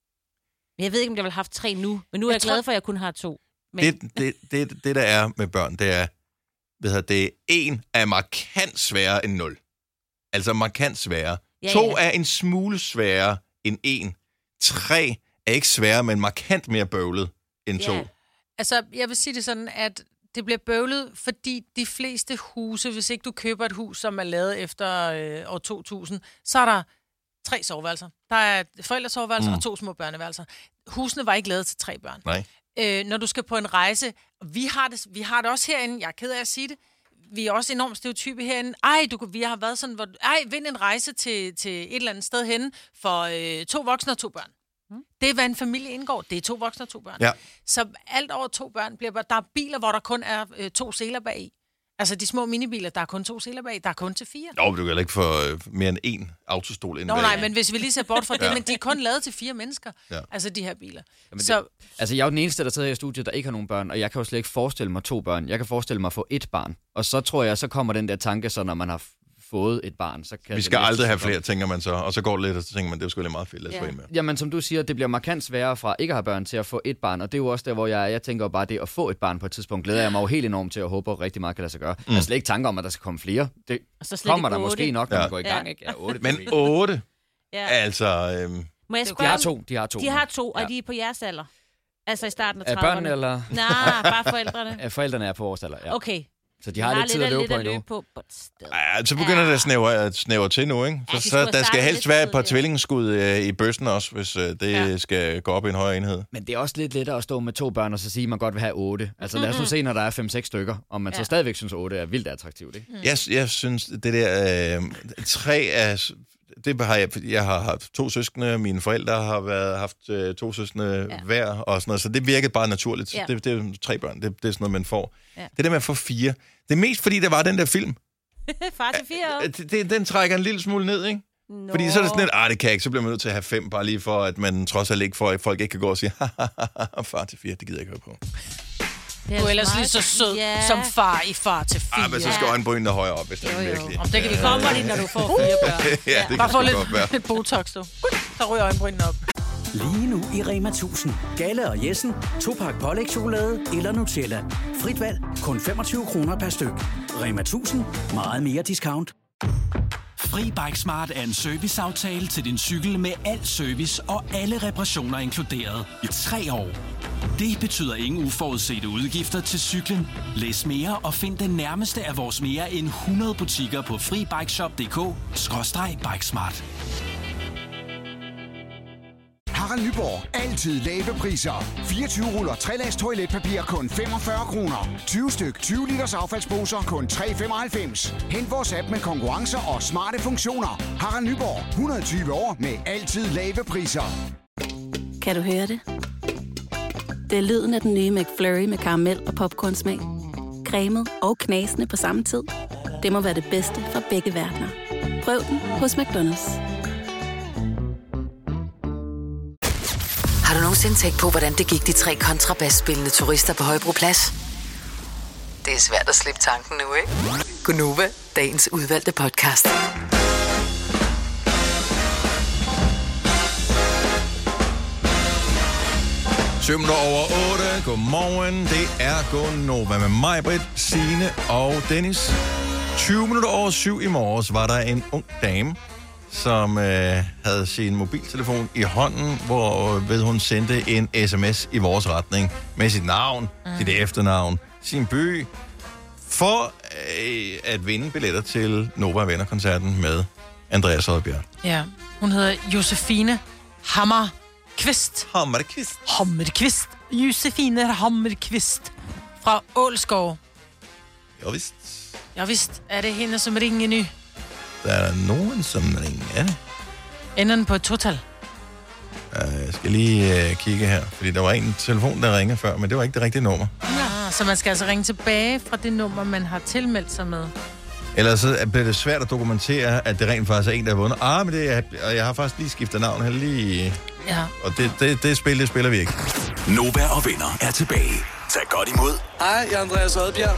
Men jeg ved ikke, om jeg vil have haft 3 nu, men nu er jeg glad for, at jeg kun har 2. Men... Det, der er med børn, det er, det 1 er markant sværere end 0. Altså markant sværere. 2 er en smule sværere end 1. 3 er ikke sværere, men markant mere bøvlet end 2. Altså, jeg vil sige det sådan, at det bliver bøvlet, fordi de fleste huse, hvis ikke du køber et hus, som er lavet efter år 2000, så er der 3 soveværelser. Der er et forældresoveværelse og 2 små børneværelser. Husene var ikke lavet til 3 børn. Nej. Når du skal på en rejse, vi har det også herinde, jeg er ked af at sige det, vi er også enormt stereotype herinde. Vi har været sådan, vind en rejse til et eller andet sted henne for 2 voksne og 2 børn. Det er, hvad en familie indgår. Det er 2 voksne og 2 børn. Ja. Så alt over 2 børn bliver der er biler, hvor der kun er 2 seler bag i. Altså de små minibiler, der er kun 2 seler bag i. Der er kun til 4. Nå, du kan heller ikke få mere end 1 autostol ind bag. Nej, men hvis vi lige ser bort fra det, men de er kun lavet til 4 mennesker. Ja. Altså de her biler. Jamen, altså jeg er jo den eneste, der sidder her i studiet, der ikke har nogen børn, og jeg kan jo slet ikke forestille mig 2 børn. Jeg kan forestille mig at få 1 barn. Og så tror jeg, så kommer den der tanke, så når man har fået et barn, så kan vi skal aldrig have flere, tænker man så. Og så går det lidt, og så tænker man, det er jo sgu lidt meget fedt. Lad os få en med. Jamen, som du siger, det bliver markant sværere fra ikke at have børn til at få 1 barn. Og det er jo også der, hvor jeg tænker bare, det at få et barn på et tidspunkt, glæder jeg mig jo helt enormt til at håbe, at rigtig meget kan lade sig gøre. Jeg har slet ikke tanker om, at der skal komme flere. Det kommer der måske nok, når man går i gang. Ikke? Ja, 8, men 8? Altså... Må jeg spørge? De har 2. De har 2, og de er på jeres alder? Altså i starten af 30'erne? Er børnene, eller? Nej, bare forældrene. Forældrene er på vores alder, ja. Okay. Så de har lidt tid at løbe på endnu. Så begynder det at snævre til nu, ikke? Så der skal helst være et par tvillingsskud i bøssen også, hvis det skal gå op i en højere enhed. Men det er også lidt lettere at stå med 2 børn og så sige, at man godt vil have 8. Altså lad os nu se, når der er 5-6 stykker, om man så stadigvæk synes, 8 er vildt attraktivt, ikke? Jeg synes, det der 3 er... Det har jeg har haft 2 søskende, mine forældre har haft 2 søskende hver, og sådan noget, så det virkede bare naturligt. Ja. Det er 3 børn, det er sådan noget, man får. Ja. Det der med at få 4, det er mest fordi, der var den der film. Far til 4 år. Den trækker en lille smule ned, ikke? Fordi så er det sådan lidt, det kan jeg ikke, så bliver man nødt til at have 5, bare lige for, at man trods alt ikke, for at folk ikke kan gå og sige, far til 4, det gider jeg ikke høre på. Du er ellers lige så sød som far i Far til 4. Men så skal øjenbrynene højere op, hvis det er virkelig. Om det kan vi komme lige, når du får 4 børn. Ja, det bare få lidt Botox, du. Så ryger øjenbrynene op. Lige nu i Rema 1000. Galle og Jessen. 2-pakke pålægschokolade eller Nutella. Frit valg. Kun 25 kroner per styk. Rema 1000. Meget mere discount. Fri Bike Smart er en serviceaftale til din cykel med al service og alle reparationer inkluderet i 3 år. Det betyder ingen uforudsete udgifter til cyklen. Læs mere og find den nærmeste af vores mere end 100 butikker på FriBikeShop.dk/Bikesmart. Harald Nyborg. Altid lave priser. 24 ruller 3-lags toiletpapir kun 45 kroner. 20 styk 20 liters affaldsposer kun 3,95. Hent vores app med konkurrencer og smarte funktioner. Harald Nyborg. 120 år med altid lave priser. Kan du høre det? Det er lyden af den nye McFlurry med karamel og popcornsmag. Cremet og knasende på samme tid. Det må være det bedste fra begge verdener. Prøv den hos McDonald's. Har du nogensinde tænkt på, hvordan det gik de 3 kontrabasspillende turister på Højbroplads? Det er svært at slippe tanken nu, ikke? Gunova, dagens udvalgte podcast. Syv minutter over 8. Godmorgen. Det er Gunova med mig, Britt, Signe og Dennis. 20 minutter over 7 i morges var der en ung dame, som havde sin mobiltelefon i hånden, hvorved hun sendte en sms i vores retning med sit navn, sit efternavn, sin by, for at vinde billetter til Nova Venner-koncerten med Andreas Odbjerg. Ja, hun hedder Josefine Hammerqvist. Josefine Hammerqvist fra Ålskov. Ja, vist. Er det hende, som ringer nu? Der er nogen, som ringer. Ender den på et total? Jeg skal lige kigge her, fordi der var en telefon, der ringer før, men det var ikke det rigtige nummer. Ja, så man skal altså ringe tilbage fra det nummer, man har tilmeldt sig med. Ellers så bliver det svært at dokumentere, at det rent faktisk er en, der har vundet. Men og jeg har faktisk lige skiftet navn her lige. Ja. Og det spiller vi ikke. Nova og Venner er tilbage. Tag godt imod. Hej, jeg er Andreas Odbjerg.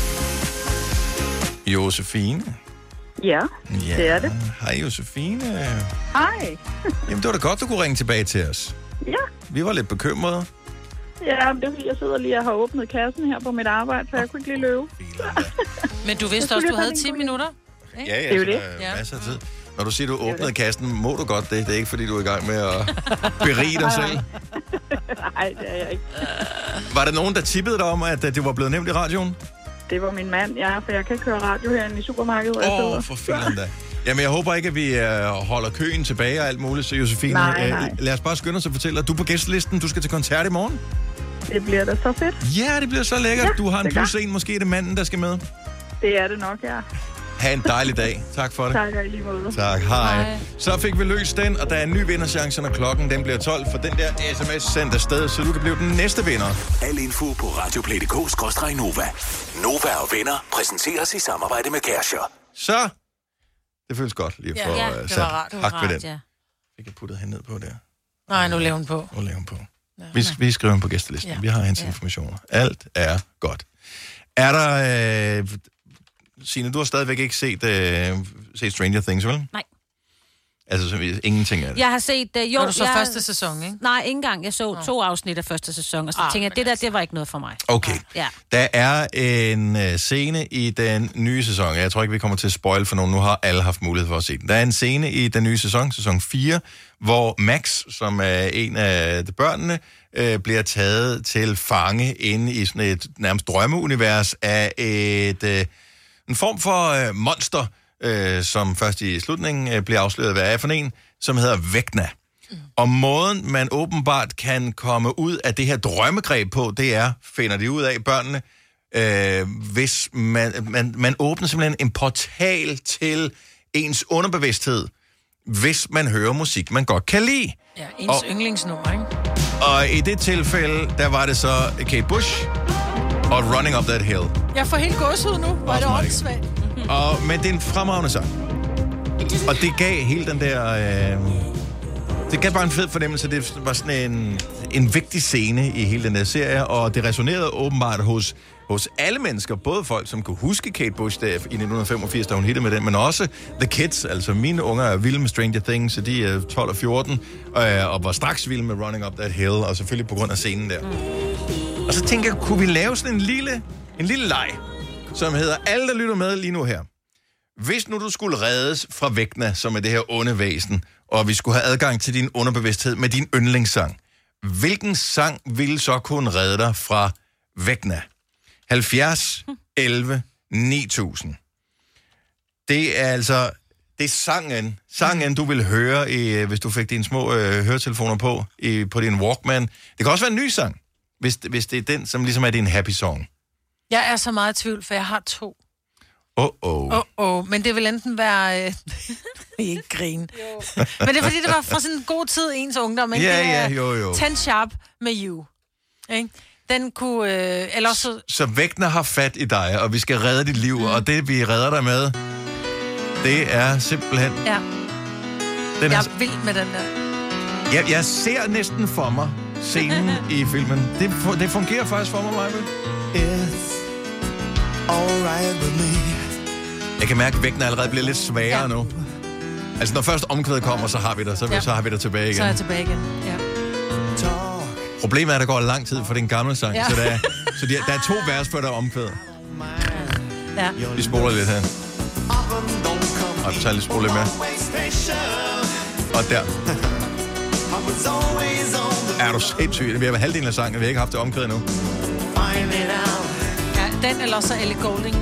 Josefine. Ja, det er det. Hej Josefine. Hej. Jamen det var da godt, du kunne ringe tilbage til os. Ja. Vi var lidt bekymrede. Ja, det er fordi, jeg sidder lige og har åbnet kassen her på mit arbejde, så jeg kunne ikke lige løbe. Men du vidste også, du havde 10 minutter? Ikke? Ja, det er masser af tid. Når du siger, du åbnede kassen, må du godt det. Det er ikke, fordi du er i gang med at berige dig selv. Nej, det er jeg ikke. Var der nogen, der tippede dig om, at det var blevet nævnt i radioen? Det var min mand, ja, for jeg kan køre radio herinde i supermarkedet. For filan da. Jamen, jeg håber ikke, at vi holder køen tilbage og alt muligt, så Josefine. Nej. Lad os bare skynde os og fortælle dig, du er på gæstelisten, du skal til koncert i morgen. Det bliver da så fedt. Ja, det bliver så lækkert. Ja, du har en plus en, måske er det manden, der skal med. Det er det nok, ja. Ha' en dejlig dag. Tak for det. Tak, og i lige måde. Tak, hej. Så fik vi løst den, og der er en ny vinderchance, når klokken den bliver 12, for den der sms sendt afsted, så du kan blive den næste vinder. Al info på radioplay.dk/Nova. Nova og Venner præsenteres i samarbejde med Kærcher. Så, det føles godt lige for det var rart. hak ved den. Fik jeg puttet hende ned på der? Nej, nu laver hun på. Ja, vi skriver hende på gæstelisten. Ja. Vi har hendes informationer. Alt er godt. Er der... Signe, du har stadigvæk ikke set Stranger Things, vel? Nej. Altså, ingenting af det? Jeg har set... Har du så første sæson, ikke? Nej, ikke engang. Jeg så 2 afsnit af første sæson, og så tænkte jeg, det var ikke noget for mig. Okay. Ja. Der er en scene i den nye sæson. Jeg tror ikke, vi kommer til at spoil for nogen. Nu har alle haft mulighed for at se den. Der er en scene i den nye sæson 4, hvor Max, som er en af børnene, bliver taget til fange inde i sådan et nærmest drømmeunivers af en form for monster, som først i slutningen bliver afsløret, hvad er for en, som hedder Vecna. Og måden, man åbenbart kan komme ud af det her drømmegreb på, det er, finder de ud af børnene, hvis man åbner simpelthen en portal til ens underbevidsthed, hvis man hører musik, man godt kan lide. Ja, ens yndlingsnummer, ikke? Og i det tilfælde, der var det så Kate Bush og Running Up That Hill. Jeg får helt gåsehud nu. Var det åndssvagt? Men det er en fremragende sang. Og det gav hele den der... det gav bare en fed fornemmelse. Det var sådan en vigtig scene i hele den der serie, og det resonerede åbenbart hos alle mennesker, både folk, som kunne huske Kate Bush der i 1985, da hun hittede med den, men også The Kids, altså mine unger er vilde med Stranger Things, så de er 12 og 14, og var straks vilde med Running Up That Hill, og selvfølgelig på grund af scenen der. Og så tænker jeg, kunne vi lave sådan en lille leg, som hedder, alle der lytter med lige nu her. Hvis nu du skulle reddes fra Vecna, som er det her onde væsen, og vi skulle have adgang til din underbevidsthed med din yndlingssang, hvilken sang ville så kunne redde dig fra Vecna? 70, 11, 9000. Det er altså Det er sangen, du vil høre, hvis du fik dine små høretelefoner på din Walkman. Det kan også være en ny sang, hvis det er den, som ligesom er din happy song. Jeg er så meget i tvivl, for jeg har 2. Men det vil enten være... ikke grine. Men det er fordi, det var fra sådan en god tid ens ungdom. Jo. 10 Sharp med You. Ikke? Den kunne... Så Vægtner har fat i dig, og vi skal redde dit liv, og det vi redder dig med, det er simpelthen... Ja. Jeg er vild med den der. Jeg ser næsten for mig scenen i filmen. Det fungerer faktisk for mig, Michael. Jeg kan mærke, at vægten allerede bliver lidt sværere nu. Altså, når først omkvædet kommer, så har vi dig. Så har vi dig tilbage igen. Så er jeg tilbage igen, ja. Problemet er, at der går lang tid for den gamle sang. Ja. Så der er 2 vers før der er omkvædet. Ja. Vi spoler lidt her. Og så lige spole lidt mere. Og der. Er du sindssygt? Vi har været halvdelen af sangen, vi har ikke haft det omkvædet endnu. Ja, den eller så Ellie Goulding.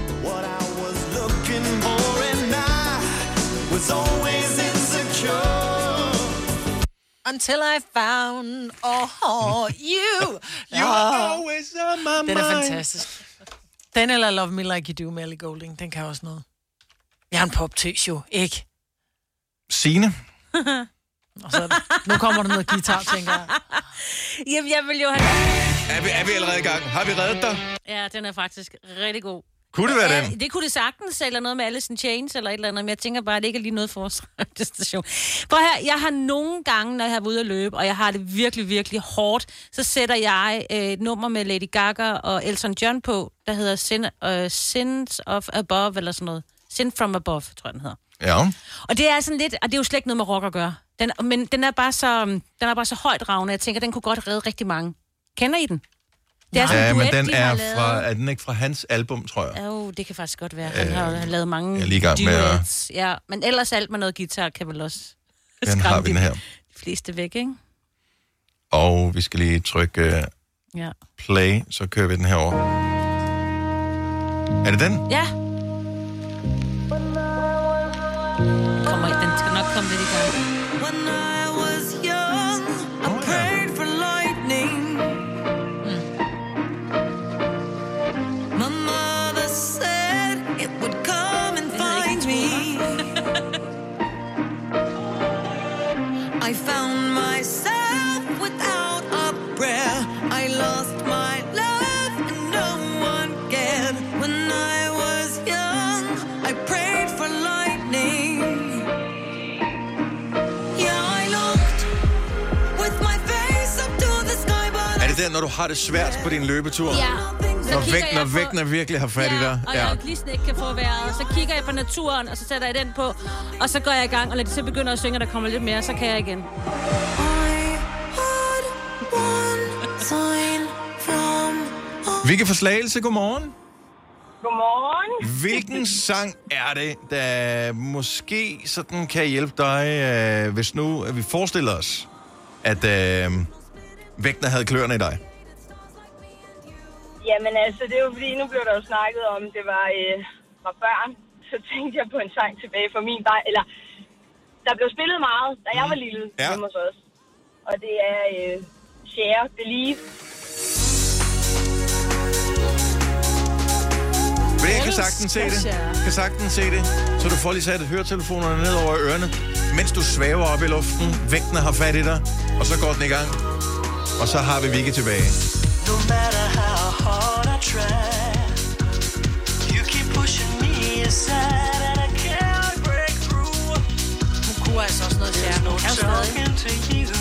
Until I found you. You're always on my mind. Den er fantastisk. Den eller Love Me Like You Do med Ellie Goulding, den kan også noget. Jeg er en poptøs jo, ikke? Signe? Og så, nu kommer der noget guitar, tænker jeg. Jamen, jeg vil jo have... Er vi allerede i gang? Har vi reddet dig? Ja, den er faktisk rigtig god. Kunne det være den? Det kunne det sagtens, eller noget med Alice in Chains, eller et eller andet, men jeg tænker bare, at det ikke er lige noget for vores radiostation. Prøv her, jeg har nogle gange, når jeg har været ude at løbe, og jeg har det virkelig, virkelig hårdt, så sætter jeg et nummer med Lady Gaga og Elton John på, der hedder Sins of Above, eller sådan noget. Sin from Above, tror jeg, den hedder. Ja. Og det er sådan lidt, og det er jo slet ikke noget med rock at gøre. Men den er bare så højt ravende, jeg tænker, den kunne godt redde rigtig mange. Kender I den? Det er sådan men duet, den er den ikke fra hans album, tror jeg? Jo, det kan faktisk godt være. Han har lavet mange duets. Ja, men ellers alt med noget guitar kan vel også den har vi den her. De fleste væk, ikke? Og vi skal lige trykke play, så kører vi den her over. Er det den? Ja. Den skal nok komme lidt i gang. When I was young, I prayed for lightning. My mother said it would come and find me. I found myself without a prayer. I lost my love and no one cared. When I was young, I prayed for lightning. Yeah, I looked with my face up to the sky, but Er det der, når du har det svært på din løbetur? Ja. Når vægten virkelig har fat i dig? Og jeg lige ikke kan få vejret. Så kigger jeg på naturen, og så sætter jeg den på. Og så går jeg i gang, og når de så begynder at synge, og der kommer lidt mere, så kan jeg igen. Vicky fra Slagelse, godmorgen. Godmorgen. Hvilken sang er det, der måske sådan kan hjælpe dig, hvis nu vi forestiller os, at vægten havde kløerne i dig? Jamen altså, det er jo fordi, nu blev der jo snakket om, det var fra børn. Så tænkte jeg på en sang tilbage fra min vej. Eller, der blev spillet meget, da jeg var lille hjemme hos os. Og det er Share, Believe. Men jeg kan sagtens se det. Kan sagtens se det. Så du får lige sat høretelefonerne ned over ørerne, mens du svæver op i luften. Vægten har fat i dig, og så går den i gang. Og så har vi Vicky tilbage. No matter how hard I try, you keep pushing me aside and I can't break through. Hun kunne altså også noget sjære. No talking to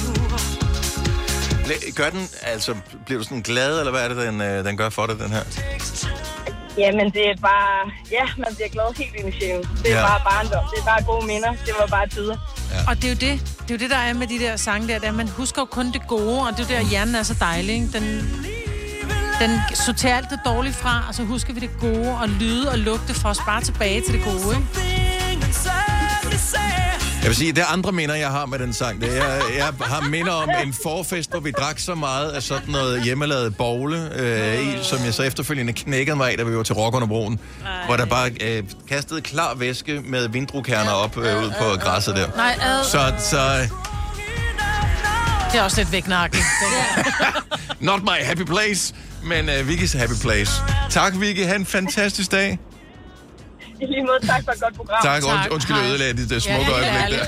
you. Gør den, altså, bliver du sådan glad, eller hvad er det, den gør for dig, den her? Jamen, det er bare... Ja, man bliver glad helt ind i sjælen. Det er bare barndom. Det er bare gode minder. Det var bare tider. Ja. Og det er jo det. Det er jo det, der er med de der sange der. Man husker jo kun det gode, og det er jo der, hjernen er så dejlig, ikke? Den sorterer alt det dårlige fra, og så husker vi det gode, og lyde og lugte for os bare tilbage til det gode, ikke? Jeg vil sige, det er andre minder, jeg har med den sang. Jeg har minder om en forfest, hvor vi drak så meget af sådan noget hjemmelavet bogle, som jeg så efterfølgende knækkede mig af, da vi var til Rock under broen, hvor der bare kastede klar væske med vindruekerner op ud på græsset der. Nej, Så det er også lidt væknakket. not my happy place, men Vickys happy place. Tak, Vicky. Ha' en fantastisk dag. I lige måde, tak for et godt program. Tak. Undskyld, jeg ødelagde dit smukke øjeblik der.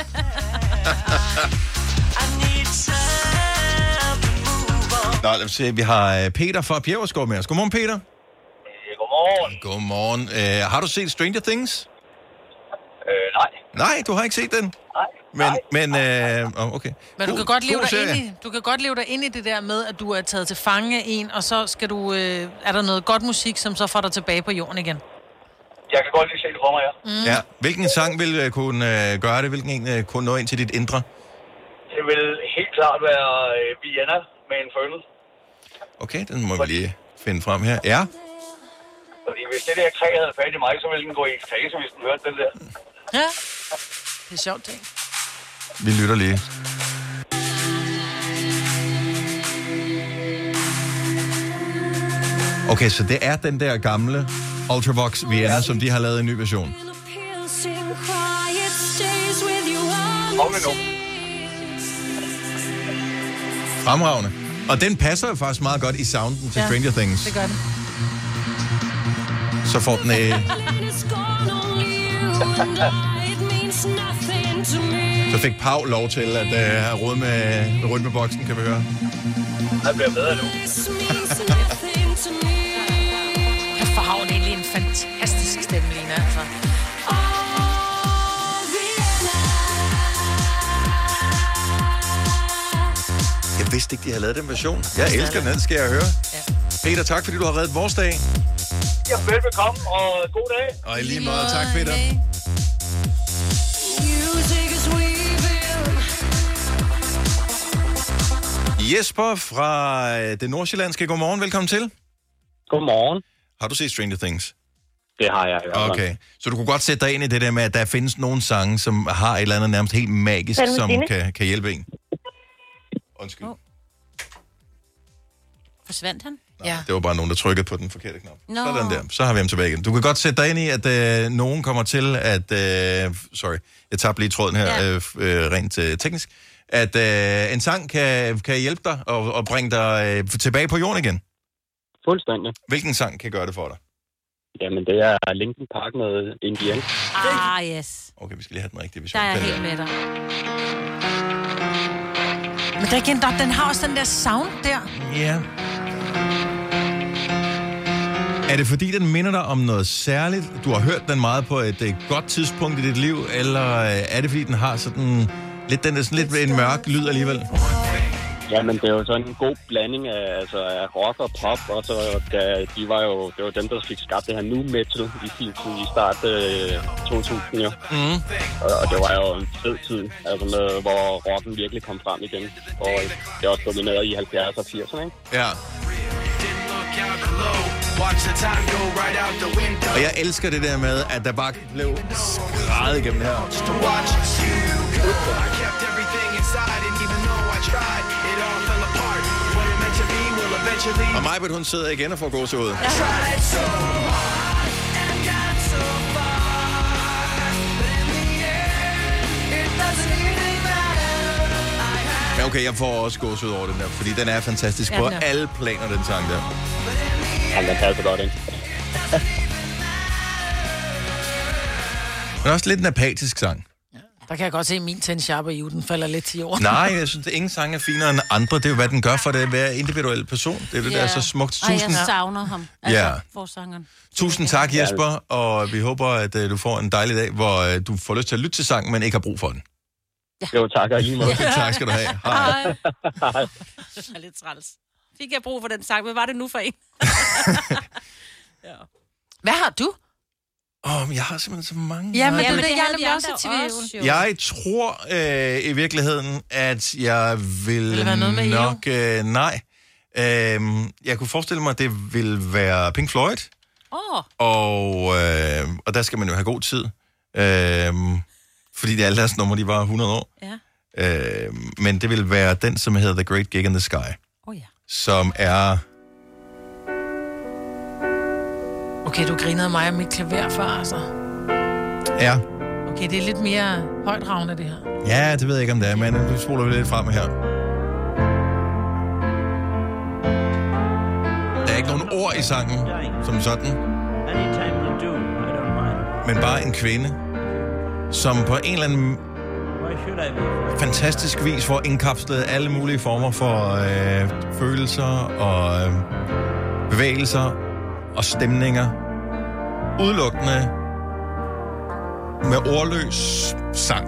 Nå, lad os se. Vi har Peter fra Bjæverskov med os. Godmorgen, Peter. Godmorgen. Har du set Stranger Things? Nej. Nej, du har ikke set den? Nej. Men okay. Men du kan godt leve dig ind i det der med, at du er taget til fange af en, og så skal du, er der noget godt musik, som så får dig tilbage på jorden igen. Jeg kan godt lige se det for mig, ja. Ja. Hvilken sang vil kunne gøre det? Hvilken en kunne nå ind til dit indre? Det vil helt klart være Vienna med Infernal. Okay, den må vi lige finde frem her. Ja. Fordi hvis det der træ havde fat i mig, så ville den gå i ekstase, hvis den hørte den der. Ja, det er sjovt, ting. Vi lytter lige. Okay, så det er den der gamle Ultravox Vienna, som de har lavet en ny version. Fremragende. Og den passer jo faktisk meget godt i sounden til Stranger Things. Det gør den. Så får den Så fik Pau lov til at have råd med rytmeboksen, kan vi høre. Det bliver bedre nu. Hvorfor har hun egentlig en fantastisk stemme, Lina, altså? Jeg vidste ikke, de havde lavet den version. Jeg elsker den, skal jeg høre. Ja. Peter, tak fordi du har reddet vores dag. Ja, velbekomme, og god dag. Og i lige måde, tak Peter. Jesper fra det nordsjællandske. Godmorgen, velkommen til. Godmorgen. Har du set Stranger Things? Det har jeg. Okay, så du kunne godt sætte dig ind i det der med, at der findes nogle sange, som har et eller andet nærmest helt magisk, som kan hjælpe en. Undskyld. Forsvandt han? Nej, det var bare nogen, der trykkede på den forkerte knap. No. Sådan der. Så har vi ham tilbage igen. Du kan godt sætte dig ind i, at nogen kommer til at... jeg tabte lige tråden her, rent teknisk. At en sang kan hjælpe dig og bringe dig tilbage på jorden igen. Fuldstændig. Hvilken sang kan gøre det for dig? Jamen, det er Linkin Park med Indian. Yes. Okay, vi skal lige have den rigtige version. Der er jeg helt med dig. Men der igen, den har også den der sound der. Ja. Er det fordi, den minder dig om noget særligt? Du har hørt den meget på et godt tidspunkt i dit liv, eller er det fordi, den har sådan lidt, en mørk lyd alligevel? Jamen, det er jo sådan en god blanding af rock og pop, og så det var dem, der fik skabt det her nu metal i sin tid i start 2000, jo. Mm. Og det var jo en fed tid, altså hvor rocken virkelig kom frem igen, og det er også domineret i 70'erne og 80'erne, ikke? Ja. Og jeg elsker det der med, at der bare blev skrædet igennem her. Og Majbert, hun sidder igen og får gåsehud. Ja, okay, jeg får også gåsehud over den der, fordi den er fantastisk på alle planer, den sang der. Ja, den passer godt, ikke? Men også lidt en apatisk sang. Der kan jeg godt se, at min 10 Sharp og den falder lidt til jorden. Nej, jeg synes, at ingen sang er finere end andre. Det er jo, hvad den gør for det at være individuel person. Det er det, der er så smukt. Ej, jeg savner ham. Altså, forsangeren. Tusind tak, Jesper, og vi håber, at du får en dejlig dag, hvor du får lyst til at lytte til sangen, men ikke har brug for den. Ja. Jo, tak, og lige måde. Tak skal du have. Hej. Det er lidt træls. Fik jeg brug for den sang, men var det nu for en? Ja. Hvad har du? Jeg har simpelthen så mange. Ja, men det jeg også til Jeg tror i virkeligheden, at jeg vil nok... nej. Jeg kunne forestille mig, at det vil være Pink Floyd. Og der skal man jo have god tid. Fordi alle deres numre, de var 100 år. Ja. Men det vil være den, som hedder The Great Gig in the Sky. Ja. Som er... Okay, du grinede af mig og mit klaver før, altså. Ja. Okay, det er lidt mere højtravende, det her. Ja, det ved jeg ikke, om det er, men nu spoler vi lidt frem her. Der er ikke nogen ord i sangen, som sådan. Men bare en kvinde, som på en eller anden fantastisk vis får indkapslet alle mulige former for følelser og bevægelser og stemninger. Udelukkende med ordløs sang.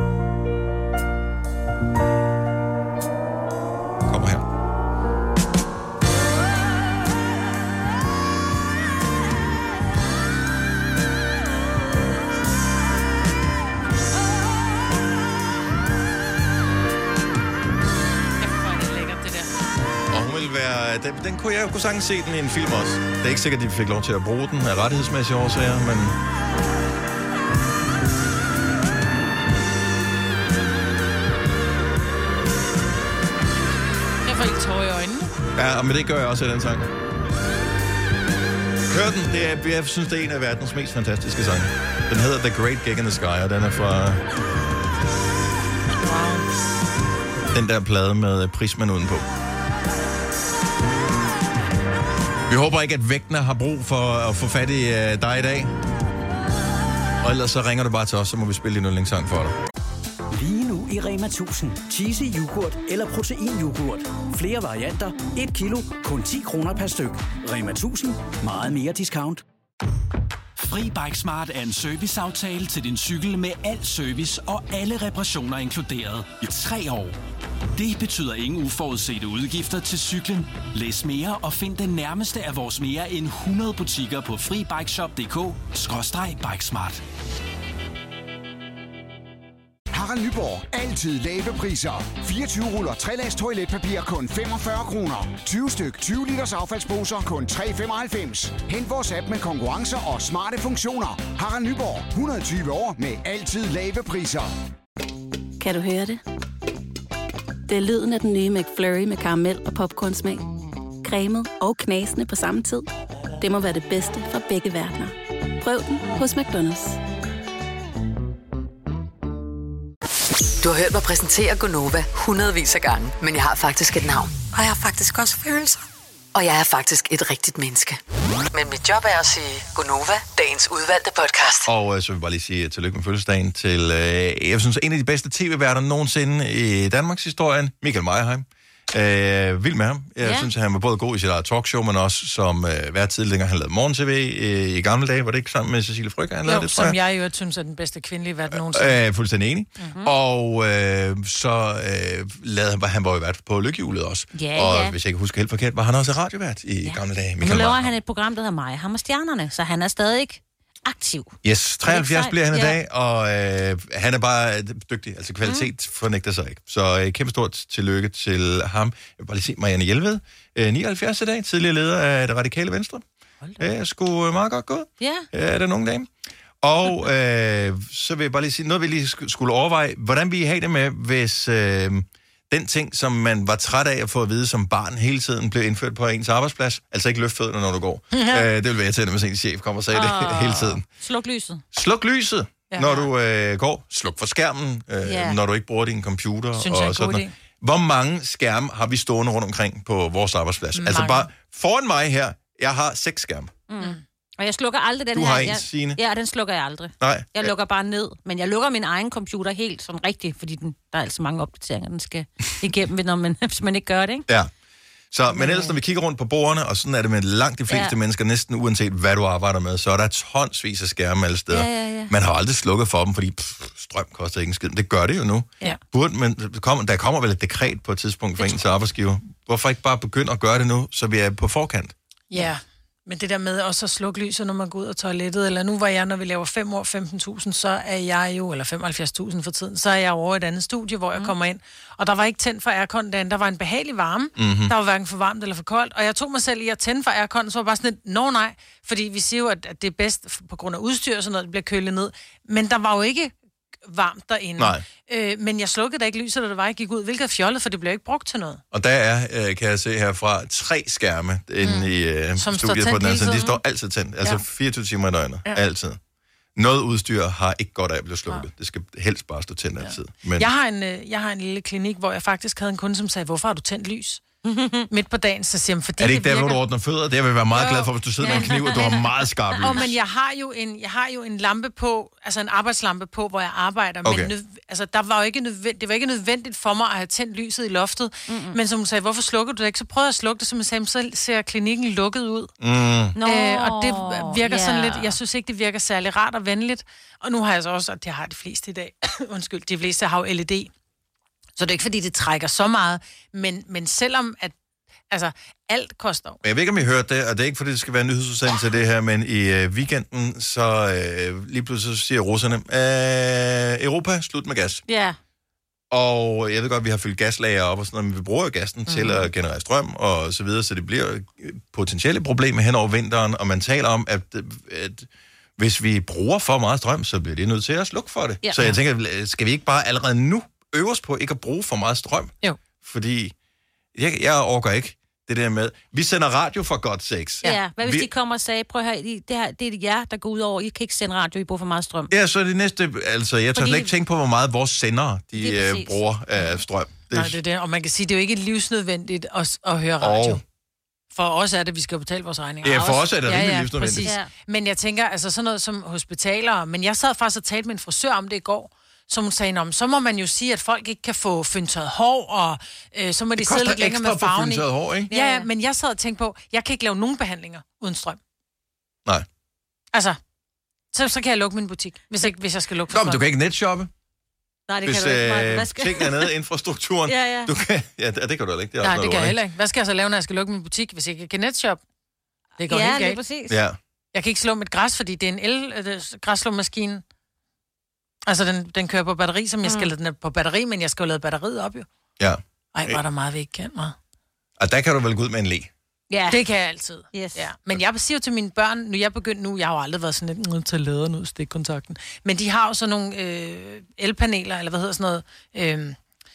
Kommer her. Den kunne jeg jo sagtens se den i en film også. Det er ikke sikkert, at de fik lov til at bruge den af rettighedsmæssige årsager, men... Jeg får ikke tårer i øjnene. Ja, men det gør jeg også i den sang. Hør den. Jeg synes, det er en af verdens mest fantastiske sange. Den hedder The Great Gig in the Sky, og den er fra... Den der plade med Prismen udenpå. Vi håber ikke, at vægtene har brug for at få fat i dig i dag. Og ellers så ringer du bare til os, så må vi spille din yndlingssang for dig. Lige nu i Rema 1000. Cheesy yoghurt eller protein-yoghurt. Flere varianter. 1 kilo. Kun 10 kroner per styk. Rema 1000. Meget mere discount. Fri Bikesmart er en serviceaftale til din cykel med al service og alle reparationer inkluderet i 3 år. Det betyder ingen uforudsete udgifter til cyklen. Læs mere og find den nærmeste af vores mere end 100 butikker på FriBikeShop.dk/Bikesmart. Harald Nyborg. Altid lave priser. 24 ruller 3-lags toiletpapir kun 45 kroner. 20 styk 20 liters affaldsposer kun 3,95. Hent vores app med konkurrencer og smarte funktioner. Harald Nyborg. 120 år med altid lave priser. Kan du høre det? Det er lyden af den nye McFlurry med karamel og popcornsmag. Cremet og knasende på samme tid. Det må være det bedste fra begge verdener. Prøv den hos McDonald's. Du har hørt mig præsentere Gonova hundredvis af gange, men jeg har faktisk et navn. Og jeg har faktisk også følelser. Og jeg er faktisk et rigtigt menneske. Men mit job er at sige Gonova, dagens udvalgte podcast. Og så vil jeg bare lige sige tillykke med fødselsdagen til, jeg synes, en af de bedste tv-værter nogensinde i Danmarks historien, Michael Meyerheim. Vild med ham. Jeg synes, at han var både god i sit eget talkshow, men også som vært tidligere, han lavede morgen-tv i gamle dage. Var det ikke sammen med Cecilie Frøkjær, han lavede det, som jeg jo synes er den bedste kvindelige vært nogensinde. Fuldstændig enig. Mm-hmm. Og så lavede han var jo vært på Lykkehjulet også. Og hvis jeg ikke husker helt forkert, var han også radiovært i gamle dage. Nu laver han et program, der hedder Mig, ham og stjernerne, så han er stadig aktiv. Yes, 73 bliver han i dag, og han er bare dygtig. Altså kvalitet fornægter sig ikke. Så kæmpe stort tillykke til ham. Jeg vil bare lige se Marianne Jelved, 79 i dag, tidligere leder af Det Radikale Venstre. Sgu meget godt gået. Er der nogle dage. Og så vil jeg bare lige sige, noget vi lige skulle overveje, hvordan vi have det med, hvis den ting, som man var træt af at få at vide som barn hele tiden, blev indført på ens arbejdsplads. Altså ikke løft fødderne, når du går. Det vil være til, hvis en chef kommer og sagde det hele tiden. Sluk lyset. Sluk lyset, når du går. Sluk for skærmen, når du ikke bruger din computer. Synes jeg er en god idé. Hvor mange skærme har vi stående rundt omkring på vores arbejdsplads? Altså bare foran mig her, jeg har 6 skærme. Og jeg slukker aldrig den du her. Du har en, Signe? Ja, den slukker jeg aldrig. Nej. Jeg lukker bare ned. Men jeg lukker min egen computer helt sådan rigtigt, fordi der er altså mange opdateringer, den skal igennem, hvis man ikke gør det, ikke? Ja. Så, men ellers, når vi kigger rundt på bordene, og sådan er det med langt de fleste mennesker, næsten uanset hvad du arbejder med, så er der tonsvis af skærme alle steder. Ja. Man har aldrig slukket for dem, fordi strøm koster ikke en skid. Det gør det jo nu. Ja. Men der kommer vel et dekret på et tidspunkt for ens arbejdsgiver. Hvorfor ikke bare begynde at gøre det nu, så vi er på forkant? Ja, men det der med også at slukke lyset, når man går ud af toilettet, eller nu var jeg, når vi laver 5 år 15.000, så er jeg jo, eller 75.000 for tiden, så er jeg over et andet studie, hvor jeg kommer ind. Og der var ikke tændt for aircon derinde, der var en behagelig varme, der var hverken for varmt eller for koldt, og jeg tog mig selv i at tænde for aircon, så var bare sådan et, nej, fordi vi siger jo, at det er bedst på grund af udstyr og sådan noget, det bliver kølet ned. Men der var jo ikke varmt derinde. Nej. Men jeg slukkede da ikke lyset, da det var, jeg gik ud, hvilket er fjollet, for det blev ikke brugt til noget. Og der er, kan jeg se herfra, 3 skærme inde i studiet på den anden side. De står altid tændt. Altså 24 timer i døgnet. Ja. Altid. Noget udstyr har ikke godt af at blive slukket. Det skal helst bare stå tændt altid. Men... Jeg har en lille klinik, hvor jeg faktisk havde en kunde, som sagde, hvorfor har du tændt lys? Midt på dagen, så siger jeg, fordi er det ikke det der, hvor du ordner fødder? Det vil jeg være meget glad for, hvis du sidder med en kniv, og du har meget skarp lys. Men jeg har jo en lampe på, altså en arbejdslampe på, hvor jeg arbejder. Okay. Men der var jo ikke det var ikke nødvendigt for mig at have tændt lyset i loftet. Men som hun sagde, hvorfor slukker du det ikke? Så prøvede jeg at slukke det, som jeg sagde, så ser klinikken lukket ud. Og det virker sådan lidt, jeg synes ikke, det virker særlig rart og venligt. Og nu har jeg så også, og det har de fleste i dag, undskyld, de fleste har jo LED. Så det er ikke, fordi det trækker så meget, men selvom at, altså, alt koster. Jeg ved ikke, om I hørte det, og det er ikke, fordi det skal være en nyhedsudsendelse til det her, men i weekenden, så lige pludselig så siger russerne, Europa, slut med gas. Ja. Og jeg ved godt, at vi har fyldt gaslager op og sådan noget, men vi bruger jo gassen til at generere strøm og så videre, så det bliver potentielle problemer hen over vinteren, og man taler om, at hvis vi bruger for meget strøm, så bliver det nødt til at slukke for det. Ja. Så jeg tænker, skal vi ikke bare allerede nu øves på ikke at bruge for meget strøm? Jo. Fordi jeg orker ikke det der med, vi sender radio for godt sex. Ja, hvad hvis de kommer og sagde, prøv at høre, det er jer, der går ud over, I kan ikke sende radio, I bruger for meget strøm. Ja, så er det næste, altså jeg tør slet ikke tænke på, hvor meget vores sendere, de bruger af strøm. Nej, det er det, og man kan sige, det er jo ikke livsnødvendigt at høre radio. For os er det, vi skal betale vores regninger. Ja, for os er det rimelig livsnødvendigt. Ja. Men jeg tænker, altså sådan noget som hospitaler, men jeg sad faktisk og talte med en frisør om det i går, som hun sagde, så må man jo sige, at folk ikke kan få fyndtørret hår, og så må de sidde lidt længere med farven i. Det koster hår, ikke? Ja, men jeg sad og tænkte på, jeg kan ikke lave nogen behandlinger uden strøm. Nej. Altså, så kan jeg lukke min butik, hvis jeg skal lukke for strøm. Men du kan ikke netshoppe? Nej, det kan du ikke. Hvis tingene er nede, infrastrukturen. Du kan, det kan du ikke. Nej, det kan jeg heller ikke. Hvad skal jeg så lave, når jeg skal lukke min butik, hvis jeg ikke kan netshoppe? Det går helt galt. Præcis. Ja. Jeg kan ikke slå mit græs, fordi det er en el-græsslåmaskine. Altså, den kører på batteri, som jeg skal lade den på batteri, men jeg skal jo lade batteriet op, jo. Ja. Ej, var der meget, vi ikke kan mig. Og der kan du vel gå ud med en le. Ja. Det kan jeg altid. Yes. Ja. Men jeg siger til mine børn, nu jeg begyndt nu, jeg har jo aldrig været sådan lidt, til laderen ud, stikkontakten. Men de har jo sådan nogle elpaneler, eller hvad hedder sådan noget,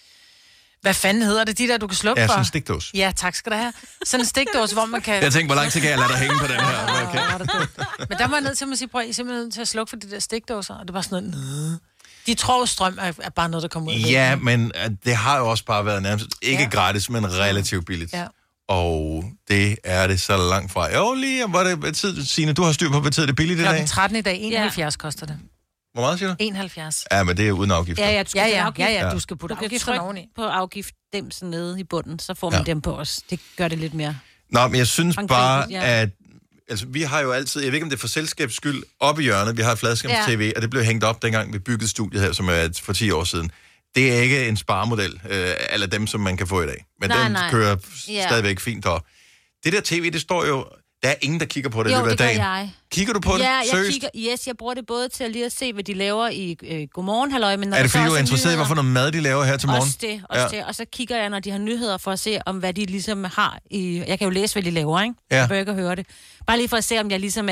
hvad fanden hedder det, de der, du kan slukke for? Ja, sådan en stikdås. Ja, tak skal du have. Sådan en stikdås, hvor man kan... Jeg tænkte, hvor lang tid kan jeg lade dig hænge på den her? Okay. Men der var jeg nødt til at sige, prøv, I er simpelthen nødt til at slukke for de der stikdåser, og det var sådan noget... De tror, strøm er bare noget, der kommer ud af Ja, men det har jo også bare været nærmest ikke gratis, men relativt billigt. Ja. Og det er det så langt fra. Jo, lige, hvor det tid, Signe, du har styr på, hvad tid det er billigt i dag? Klokken 13 i dag, 71 koster det. Hvor meget siger du? 71. Ja, men det er uden afgifter. Ja, du skal du skal putte afgifter oveni. På afgiftsdæmsen nede i bunden, så får man dem på os. Det gør det lidt mere. Nå, men jeg synes bare, at altså, vi har jo altid, jeg ved ikke, om det er for selskabs skyld, oppe i hjørnet, vi har et fladskærms-tv, og det blev hængt op, dengang vi byggede studiet her, som er for 10 år siden. Det er ikke en sparemodel, eller dem, som man kan få i dag. Men den kører stadigvæk fint op. Det der tv, det står jo, der er ingen, der kigger på det i løbet af dagen. Jeg. Kigger du på det? Ja, jeg bruger det både til at lige at se, hvad de laver i Godmorgen, halløj, men når er det fordi, du er i interesseret i, hvorfor noget mad de laver her til morgen? Også det. Og så kigger jeg, når de har nyheder, for at se, om hvad de ligesom har i... Jeg kan jo læse, hvad de laver, ikke? Jeg bør ikke høre det. Bare lige for at se, om jeg ligesom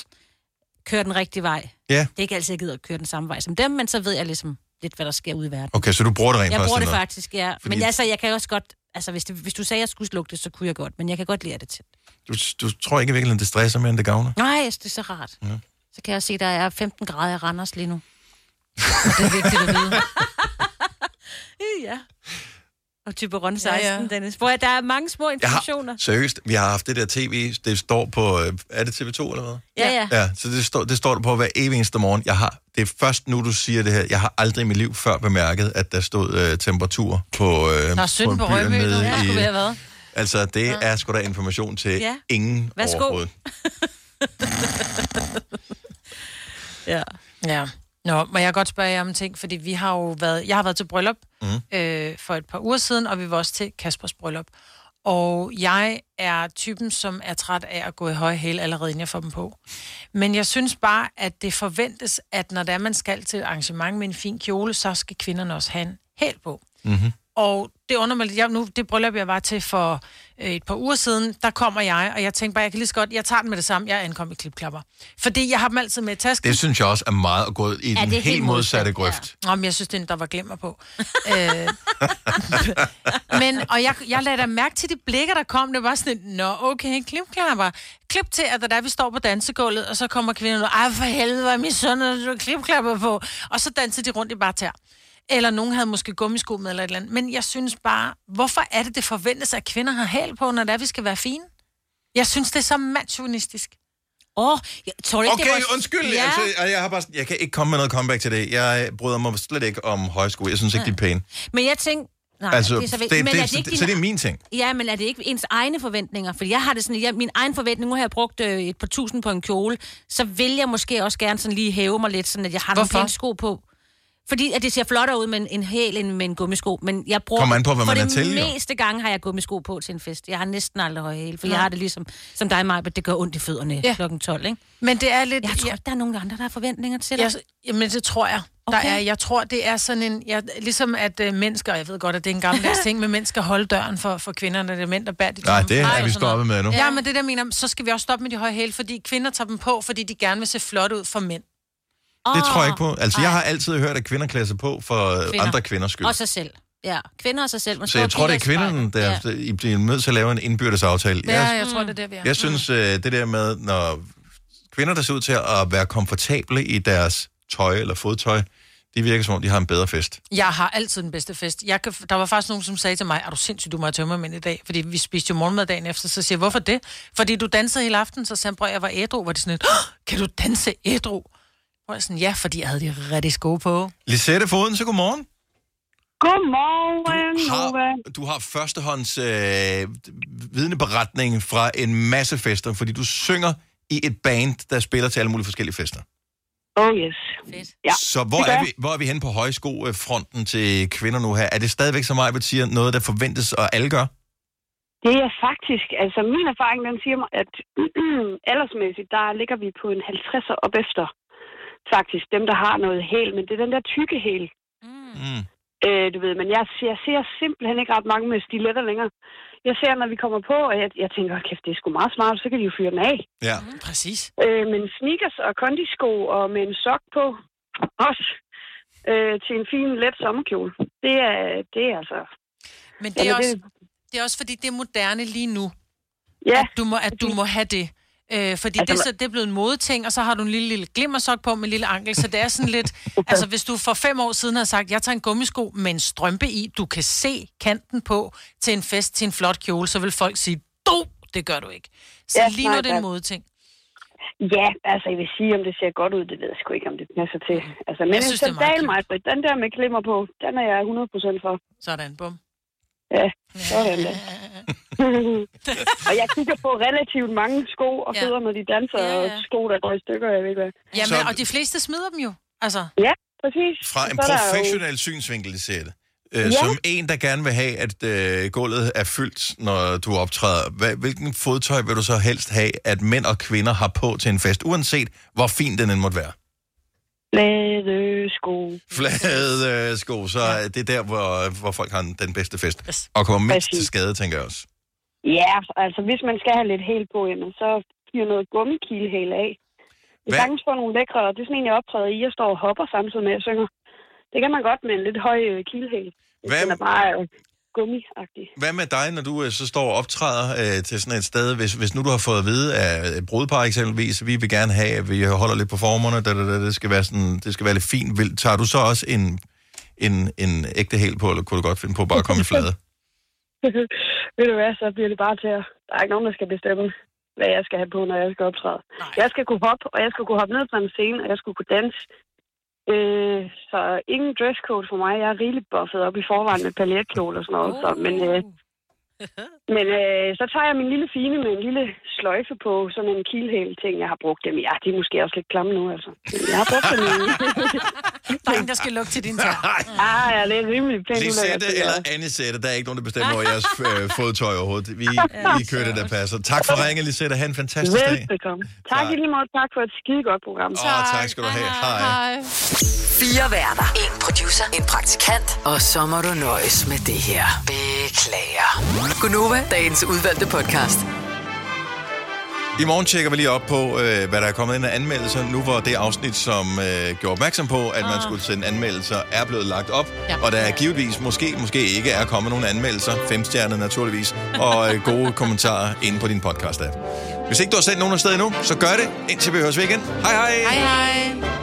kører den rigtige vej. Ja. Det er ikke altid, jeg gider at køre den samme vej som dem, men så ved jeg ligesom lidt, hvad der sker ude i verden. Okay, så du bruger det rent Jeg bruger det faktisk, ja. Fordi... Men altså, jeg kan også godt... Altså, hvis du sagde, at jeg skulle slukke det, så kunne jeg godt. Men jeg kan godt lide det til. Du tror ikke virkelig, det stresser mere, end det gavner? Nej, det er så rart. Ja. Så kan jeg se, at der er 15 grader i Randers lige nu. Og det er vigtigt at vide. Ja. Og Typeron 16, Dennis. Hvor der er mange små informationer. Seriøst, vi har haft det der tv, det står på... Er det TV2 eller hvad? Ja. Ja, så det står der på hver evig eneste morgen. Det er først nu, du siger det her. Jeg har aldrig i mit liv før bemærket, at der stod temperatur på... Der er 17 på Rømø, der skulle være hvad? Altså, det er sgu da information til ingen overhovedet. Ja. Nå, må jeg godt spørge jer om en ting, fordi vi har jo været... Jeg har været til bryllup for et par uger siden, og vi var også til Kaspers bryllup. Og jeg er typen, som er træt af at gå i høje hæle allerede, inden jeg får dem på. Men jeg synes bare, at det forventes, at når der man skal til et arrangement med en fin kjole, så skal kvinderne også have en hæl på. Mm-hmm. Og det undrer mig lidt. Det bryllup, jeg var til for et par uger siden, der kommer jeg, og jeg tænker bare, jeg kan lige så godt, jeg tager den med det samme, jeg ankommer i klipklapper. Fordi jeg har dem altid med i tasken. Det synes jeg også er meget at gå i den helt modsatte grøft. Ja. Men jeg synes, der var glemmer på. Og jeg lader da mærke til de blikker, der kom. Det var sådan et, okay, klipklapper. Klip til, at der vi står på dansegulvet, og så kommer kvinderne, for helvede, hvad er min søn, du klipklapper på. Og så danser de rundt i bare tær. Eller nogen havde måske gummisko med eller et eller andet. Men jeg synes bare, hvorfor er det forventes, at kvinder har hæl på, når vi skal være fine? Jeg synes, det er så mandsjournalistisk. Undskyld. Ja. Altså, jeg kan ikke komme med noget comeback til det. Jeg bryder mig slet ikke om højsko. Jeg synes ikke, de er pæne. Men jeg tænker... så det er min ting. Ja, men er det ikke ens egne forventninger? Fordi jeg har det sådan, min egen forventning, nu har jeg brugt et par tusind på en kjole, så vil jeg måske også gerne sådan lige hæve mig lidt, sådan at jeg har nogle pæne sko på. Fordi at det ser flottere ud med en hæl end med en gummisko. Men jeg bruger... Kommer an på, hvad man er til, for det meste gange har jeg gummisko på til en fest. Jeg har næsten aldrig høje hæl, for jeg har det ligesom som dig, Maja, det gør ondt i fødderne klokken 12, ikke? Men det er lidt... Jeg tror ikke, der er nogen andre, der har forventninger til det. Jamen, det tror jeg. Okay. Jeg tror, det er sådan en... ligesom at mennesker, jeg ved godt, at det er en gammeldags ting, men mennesker holde døren for kvinderne, det er mænd, der bærer de Nej, det er vi stoppet med nu. Ja, men det der mener, så skal vi også stoppe med de høje hæl, fordi kvinder tager dem på, fordi de gerne vil se flot ud for mænd. Det tror jeg ikke på. Altså, jeg har altid hørt, at kvinder klæder sig på for andre kvinders skyld. Og sig selv. Ja, kvinder og sig selv. Så jeg tror, det er kvinderne, der bliver nødt til at lave en indbyrdes aftale. Ja, jeg tror, det er det, vi er. Jeg synes, det der med, når kvinder, der ser ud til at være komfortable i deres tøj eller fodtøj, de virker som om, de har en bedre fest. Jeg har altid den bedste fest. Der var faktisk nogen, som sagde til mig, er du sindssygt, du må have tømmermænd i dag? Fordi vi spiste jo morgenmad dagen efter, så siger jeg, hvorfor det? Fordi du dansede hele aften, så sagde jeg var ædru, var det sådan et, kan du danse ædru? Og jeg sådan, ja, fordi jeg havde de rigtig gode på. Lisette Foden, så godmorgen. Godmorgen. Du har førstehånds vidneberetning fra en masse fester, fordi du synger i et band, der spiller til alle mulige forskellige fester. Oh yes. Fedt. Ja, så hvor er vi henne på højskofronten til kvinder nu her? Er det stadigvæk, som Maja siger, noget, der forventes, og alle gør? Det er faktisk, altså min erfaring, den siger mig, at aldersmæssigt, der ligger vi på en 50'er op efter. Faktisk dem, der har noget hæl, men det er den der tykke hæl. Du ved, men jeg ser simpelthen ikke ret mange med stiletter længere. Jeg ser, når vi kommer på, og jeg tænker, kæft, det er sgu meget smart, så kan de jo fyre den af. Ja, præcis. Men sneakers og kondisko og med en sok på, også til en fin, let sommerkjole. Det er altså... Men det er også fordi, det er moderne lige nu, at du må have det. Fordi altså, det er blevet en modeting, og så har du en lille glimmersok på med en lille ankel, så det er sådan lidt... Altså, hvis du for 5 år siden har sagt, jeg tager en gummisko med en strømpe i, du kan se kanten på til en fest, til en flot kjole, så vil folk sige, det gør du ikke. Så lige nu er det en modeting. Ja, altså, jeg vil sige, om det ser godt ud, det ved jeg sgu ikke, om det passer til. Altså, men en sandalmejbrit, den der med glimmer på, den er jeg 100% for. Sådan, bum. Ja, sådan det. Og jeg kigger på relativt mange sko og fødder, når de danser, og sko, der går i stykker, jeg ved ikke hvad. Jamen, og de fleste smider dem jo, altså. Ja, præcis. Fra en professionel synsvinkel, Lisette. Som en, der gerne vil have, at gulvet er fyldt, når du optræder. Hvilken fodtøj vil du så helst have, at mænd og kvinder har på til en fest, uanset hvor fin den end måtte være? Flade sko, så det er der, hvor folk har den bedste fest. Og kommer mindst til skade, tænker jeg også. Ja, altså hvis man skal have lidt hæl på, jamen, så giver noget gummikilhæl af. Det er sagtens få nogle lækre, og det er sådan en, jeg optræder i. Jeg står og hopper samtidig med, at jeg synger. Det kan man godt med en lidt høj kilhæl. Den er bare gummiagtig. Hvad med dig, når du så står og optræder til sådan et sted, hvis nu du har fået at vide af et brudepar eksempelvis, vi vil gerne have, at vi holder lidt på formerne, det skal være sådan, det skal være lidt fint. Tager du så også en ægte hæl på, eller kunne du godt finde på bare at komme i flade? Ved du hvad, så bliver det bare til at... Der er ikke nogen, der skal bestemme, hvad jeg skal have på, når jeg skal optræde. Jeg skal kunne hoppe, og jeg skal kunne hoppe ned på en scene, og jeg skal kunne danse. Så ingen dresscode for mig. Jeg er rigeligt buffet op i forvejen med paljetkjole og sådan noget. Så, men Men så tager jeg min lille fine med en lille sløjfe på, sådan en kilhæl-ting, jeg har brugt dem. Ja, de er måske også lidt klamme nu, altså. Jeg har brugt dem i... Der er ingen, der skal lukke til din tær. Ja, det er rimelig pænt. Lisette eller Anisette, der er ikke nogen, der bestemmer over jeres fodtøj overhovedet. Vi kører det, der passer. Tak for ringe, Lisette. Ha' en fantastisk dag. Velbekomme. Tak i lige måde. Tak for et skidegodt program. Tak skal du have. Hej. 4 værter. 1 producer. 1 praktikant. Og så må du nøjes med det her. Beklager. Gunova, dagens udvalgte podcast. I morgen tjekker vi lige op på, hvad der er kommet ind af anmeldelser. Nu hvor det afsnit, som gjorde opmærksom på, at man skulle sende anmeldelser, er blevet lagt op. Ja. Og der er givetvis, måske ikke, er kommet nogle anmeldelser. 5 stjerner naturligvis. Og gode kommentarer inde på din podcast-app. Hvis ikke du har sendt nogen afsted endnu, så gør det, indtil vi høres ved igen. Hej hej! Hej hej!